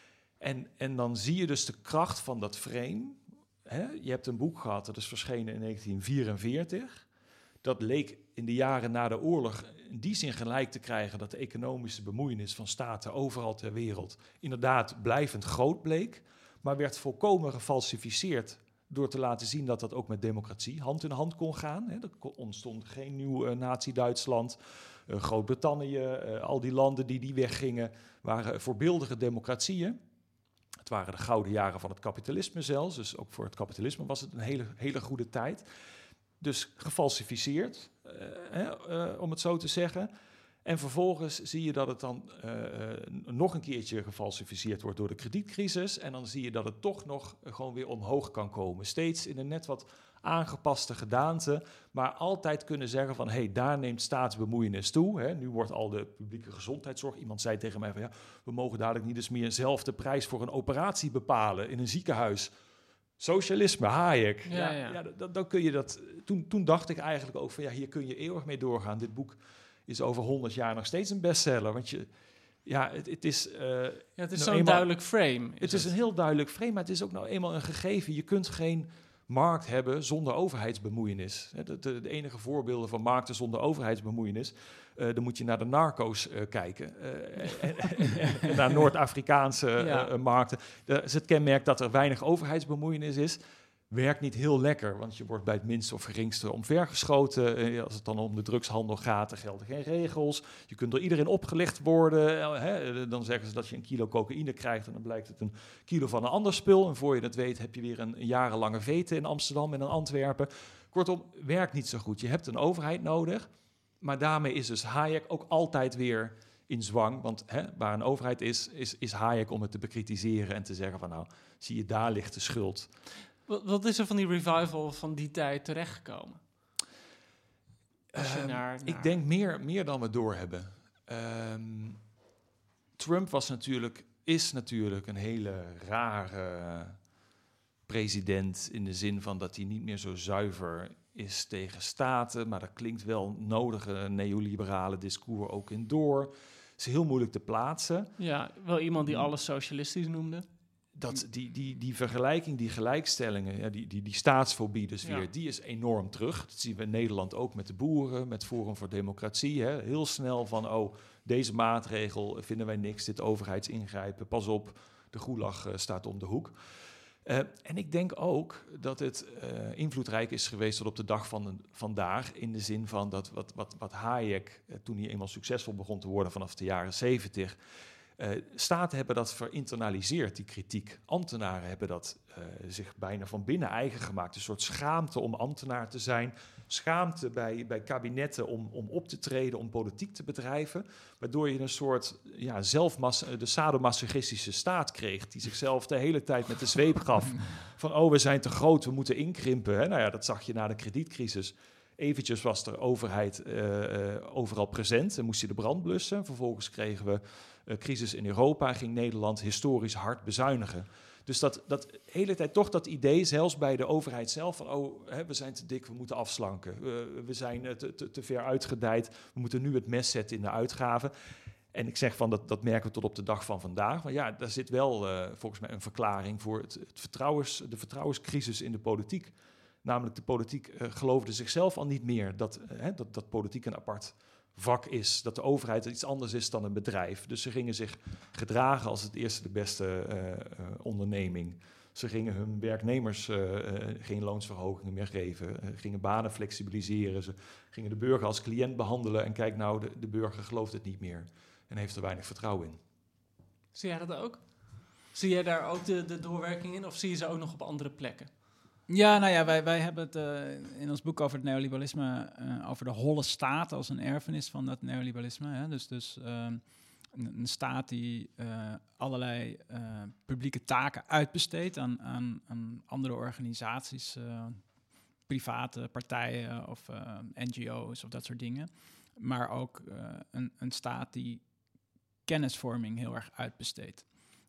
Speaker 6: En, en dan zie je dus de kracht van dat frame. Hè? Je hebt een boek gehad, dat is verschenen in negentien vierenveertig. Dat leek in de jaren na de oorlog in die zin gelijk te krijgen dat de economische bemoeienis van staten overal ter wereld inderdaad blijvend groot bleek, maar werd volkomen gefalsificeerd door te laten zien dat dat ook met democratie hand in hand kon gaan. Hè? Er ontstond geen nieuw uh, nazi-Duitsland. Uh, Groot-Brittannië, uh, al die landen die die weggingen, waren voorbeeldige democratieën. Het waren de gouden jaren van het kapitalisme zelfs, dus ook voor het kapitalisme was het een hele, hele goede tijd. Dus gefalsificeerd, uh, hè, uh, om het zo te zeggen. En vervolgens zie je dat het dan uh, nog een keertje gefalsificeerd wordt door de kredietcrisis. En dan zie je dat het toch nog uh, gewoon weer omhoog kan komen. Steeds in een net wat aangepaste gedaante, maar altijd kunnen zeggen van, hé, hey, daar neemt staatsbemoeienis toe. Hè. Nu wordt al de publieke gezondheidszorg, iemand zei tegen mij van, ja, we mogen dadelijk niet eens meer zelf de prijs voor een operatie bepalen in een ziekenhuis. Socialisme, Hayek.
Speaker 4: Ja,
Speaker 6: ja,
Speaker 4: ja.
Speaker 6: ja dan, dan kun je dat. Toen, toen dacht ik eigenlijk ook van, ja, hier kun je eeuwig mee doorgaan. Dit boek is over honderd jaar nog steeds een bestseller, want je, ja, het, het is. Uh,
Speaker 4: ja, het is
Speaker 6: nou
Speaker 4: zo'n
Speaker 6: eenmaal,
Speaker 4: duidelijk frame. Is
Speaker 6: het is
Speaker 4: het.
Speaker 6: een heel duidelijk frame, maar het is ook nou eenmaal een gegeven. Je kunt geen markt hebben zonder overheidsbemoeienis. De, de, de enige voorbeelden van markten zonder overheidsbemoeienis, uh, dan moet je naar de narco's uh, kijken. Uh, en, en, en naar Noord-Afrikaanse
Speaker 4: Ja.
Speaker 6: uh, markten. Dat is het kenmerk dat er weinig overheidsbemoeienis is. Werkt niet heel lekker, want je wordt bij het minste of geringste omvergeschoten. Uh, als het dan om de drugshandel gaat, er gelden geen regels. Je kunt door iedereen opgelicht worden. Uh, hè. Dan zeggen ze dat je een kilo cocaïne krijgt en dan blijkt het een kilo van een ander spul. En voor je dat weet heb je weer een, een jarenlange vete in Amsterdam en in Antwerpen. Kortom, werkt niet zo goed. Je hebt een overheid nodig, maar daarmee is dus Hayek ook altijd weer in zwang. Want hè, waar een overheid is, is, is Hayek om het te bekritiseren en te zeggen van, nou, zie je, daar ligt de schuld.
Speaker 4: Wat, wat is er van die revival van die tijd terechtgekomen? Als je
Speaker 6: Um,
Speaker 4: naar, naar...
Speaker 6: Ik denk meer, meer dan we doorhebben. Um, Trump was natuurlijk, is natuurlijk een hele rare president in de zin van dat hij niet meer zo zuiver is tegen staten, maar daar klinkt wel nodige neoliberale discours ook in door. Het is heel moeilijk te plaatsen.
Speaker 4: Ja, wel iemand die alles socialistisch noemde.
Speaker 6: Dat, die, die, die vergelijking, die gelijkstellingen, ja, die, die, die staatsfobie dus weer,
Speaker 4: Ja.
Speaker 6: die is enorm terug. Dat zien we in Nederland ook met de boeren, met Forum voor Democratie. Hè. Heel snel van, oh, deze maatregel vinden wij niks, dit overheidsingrijpen, pas op, de gulag uh, staat om de hoek. Uh, en ik denk ook dat het uh, invloedrijk is geweest tot op de dag van de, vandaag, in de zin van dat wat, wat, wat Hayek, uh, toen hij eenmaal succesvol begon te worden vanaf de jaren zeventig... Uh, staten hebben dat verinternaliseerd, die kritiek. Ambtenaren hebben dat uh, zich bijna van binnen eigen gemaakt. Een soort schaamte om ambtenaar te zijn. Schaamte bij, bij kabinetten om, om op te treden, om politiek te bedrijven. Waardoor je een soort ja, zelfmas, de sadomasochistische staat kreeg. Die zichzelf de hele tijd met de zweep gaf. Van, oh, we zijn te groot, we moeten inkrimpen. Hè? Nou ja, dat zag je na de kredietcrisis. Eventjes was de overheid uh, uh, overal present en moest je de brand blussen. Vervolgens kregen we uh, crisis in Europa en ging Nederland historisch hard bezuinigen. Dus dat, dat hele tijd toch dat idee, zelfs bij de overheid zelf, van oh, hè, we zijn te dik, we moeten afslanken. Uh, we zijn uh, te, te, te ver uitgedijd, we moeten nu het mes zetten in de uitgaven. En ik zeg van, dat, dat merken we tot op de dag van vandaag. Maar ja, daar zit wel uh, volgens mij een verklaring voor het, het vertrouwens, de vertrouwenscrisis in de politiek. Namelijk de politiek uh, geloofde zichzelf al niet meer dat, uh, hè, dat, dat politiek een apart vak is. Dat de overheid iets anders is dan een bedrijf. Dus ze gingen zich gedragen als het eerste de beste uh, uh, onderneming. Ze gingen hun werknemers uh, uh, geen loonsverhogingen meer geven. Uh, gingen banen flexibiliseren. Ze gingen de burger als cliënt behandelen. En kijk nou, de, de burger gelooft het niet meer. En heeft er weinig vertrouwen in.
Speaker 4: Zie jij dat ook? Zie jij daar ook de, de doorwerking in? Of zie je ze ook nog op andere plekken?
Speaker 5: Ja, nou ja, wij, wij hebben het uh, in ons boek over het neoliberalisme, uh, over de holle staat als een erfenis van dat neoliberalisme. Hè? Dus, dus uh, een, een staat die uh, allerlei uh, publieke taken uitbesteedt aan, aan, aan andere organisaties, uh, private partijen of uh, N G O's of dat soort dingen. Maar ook uh, een, een staat die kennisvorming heel erg uitbesteedt.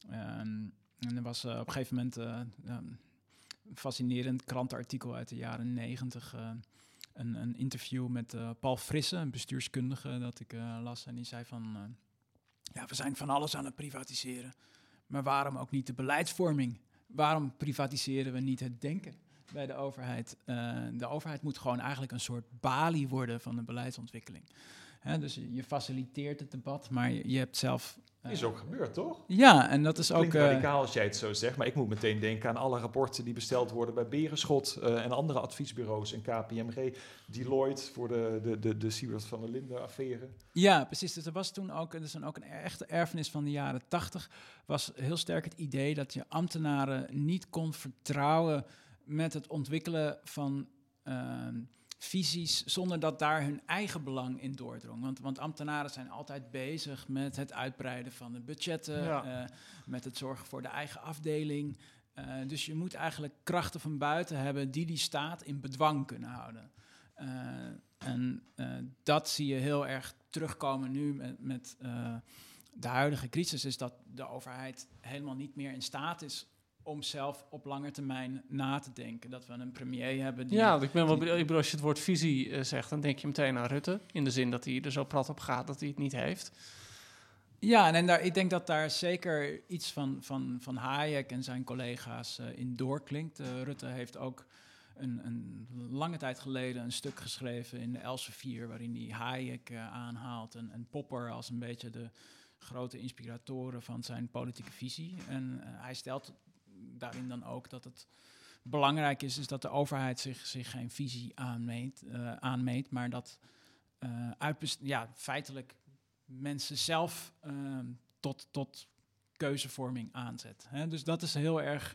Speaker 5: Um, en er was uh, op een gegeven moment Uh, um, een fascinerend krantenartikel uit de jaren negentig. Uh, een, een interview met uh, Paul Frisse, een bestuurskundige, dat ik uh, las. En die zei van, uh, ja, we zijn van alles aan het privatiseren. Maar waarom ook niet de beleidsvorming? Waarom privatiseren we niet het denken bij de overheid? Uh, de overheid moet gewoon eigenlijk een soort balie worden van de beleidsontwikkeling. Hè, dus je, je faciliteert het debat, maar je, je hebt zelf... Uh,
Speaker 6: is ook gebeurd, toch?
Speaker 5: Ja, en dat is
Speaker 6: Klinkt
Speaker 5: ook... Uh,
Speaker 6: radicaal als jij het zo zegt, maar ik moet meteen denken aan alle rapporten die besteld worden bij Berenschot uh, en andere adviesbureaus en K P M G, Deloitte voor de, de, de, de Siewert van der Linden-affaire.
Speaker 5: Ja, precies. Dus er was toen ook, dus ook een echte erfenis van de jaren tachtig, was heel sterk het idee dat je ambtenaren niet kon vertrouwen met het ontwikkelen van Uh, visies, zonder dat daar hun eigen belang in doordrong. Want, want ambtenaren zijn altijd bezig met het uitbreiden van de budgetten, ja. uh, met het zorgen voor de eigen afdeling. Uh, dus je moet eigenlijk krachten van buiten hebben die die staat in bedwang kunnen houden. Uh, en uh, dat zie je heel erg terugkomen nu met, met uh, de huidige crisis, is dat de overheid helemaal niet meer in staat is om zelf op lange termijn na te denken. Dat we een premier hebben die...
Speaker 4: Ja, ik ben wel bedoel, ik bedoel, als je het woord visie uh, zegt, dan denk je meteen aan Rutte. In de zin dat hij er zo prat op gaat dat hij het niet heeft.
Speaker 5: Ja, en, en daar, ik denk dat daar zeker iets van, van, van Hayek en zijn collega's uh, in doorklinkt. Uh, Rutte heeft ook een, een lange tijd geleden een stuk geschreven in de Elsevier, waarin hij Hayek uh, aanhaalt en, en Popper als een beetje de grote inspiratoren van zijn politieke visie. En uh, hij stelt daarin dan ook dat het belangrijk is, is dat de overheid zich, zich geen visie aanmeet, uh, aanmeet maar dat uh, uitbest- ja, feitelijk mensen zelf uh, tot, tot keuzevorming aanzet. Hè? Dus dat is heel erg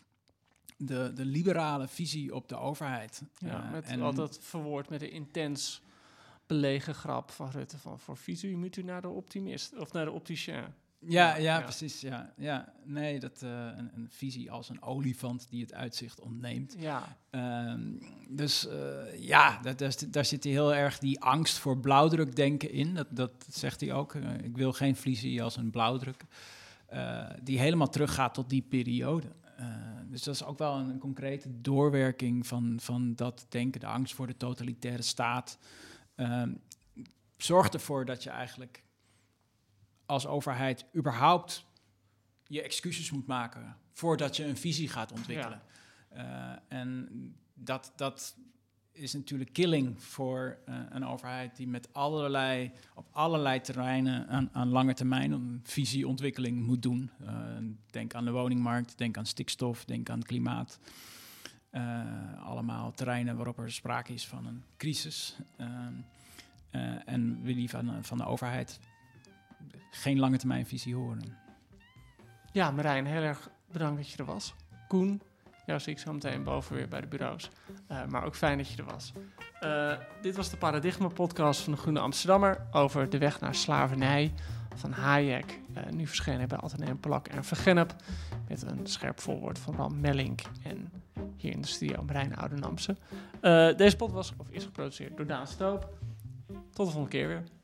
Speaker 5: de, de liberale visie op de overheid.
Speaker 4: Ja,
Speaker 5: uh,
Speaker 4: met
Speaker 5: en
Speaker 4: altijd verwoord met een intens belegen grap van Rutte van voor visie moet u naar de optimist of naar de opticien.
Speaker 5: Ja, ja,
Speaker 4: Ja.
Speaker 5: precies. Ja, ja. Nee, dat, uh, een, een visie als een olifant die het uitzicht ontneemt.
Speaker 4: Ja,
Speaker 5: Um, dus uh, ja, dat, daar, daar zit heel erg die angst voor blauwdrukdenken in. Dat, dat zegt hij ook. Uh, ik wil geen visie als een blauwdruk. Uh, die helemaal teruggaat tot die periode. Uh, dus dat is ook wel een, een concrete doorwerking van, van dat denken. De angst voor de totalitaire staat. Um, zorgt ervoor dat je eigenlijk als overheid überhaupt je excuses moet maken voordat je een visie gaat ontwikkelen. Ja. Uh, en dat, dat is natuurlijk killing voor uh, een overheid die met allerlei, op allerlei terreinen aan, aan lange termijn een visieontwikkeling moet doen. Uh, denk aan de woningmarkt, denk aan stikstof, denk aan klimaat. Uh, allemaal terreinen waarop er sprake is van een crisis. Uh, uh, en wil die van, van de overheid geen lange termijn visie horen.
Speaker 4: Ja, Marijn, heel erg bedankt dat je er was. Koen, jou zie ik zo meteen boven weer bij de bureaus. Uh, maar ook fijn dat je er was. Uh, dit was de Paradigma-podcast van de Groene Amsterdammer over de weg naar slavernij van Hayek. Uh, nu verschenen bij Atheneum Polak en Vergennep met een scherp voorwoord van Bram Mellink en hier in de studio Marijn Oudenamse. Uh, deze podcast was, of is geproduceerd door Daan Stoop. Tot de volgende keer weer.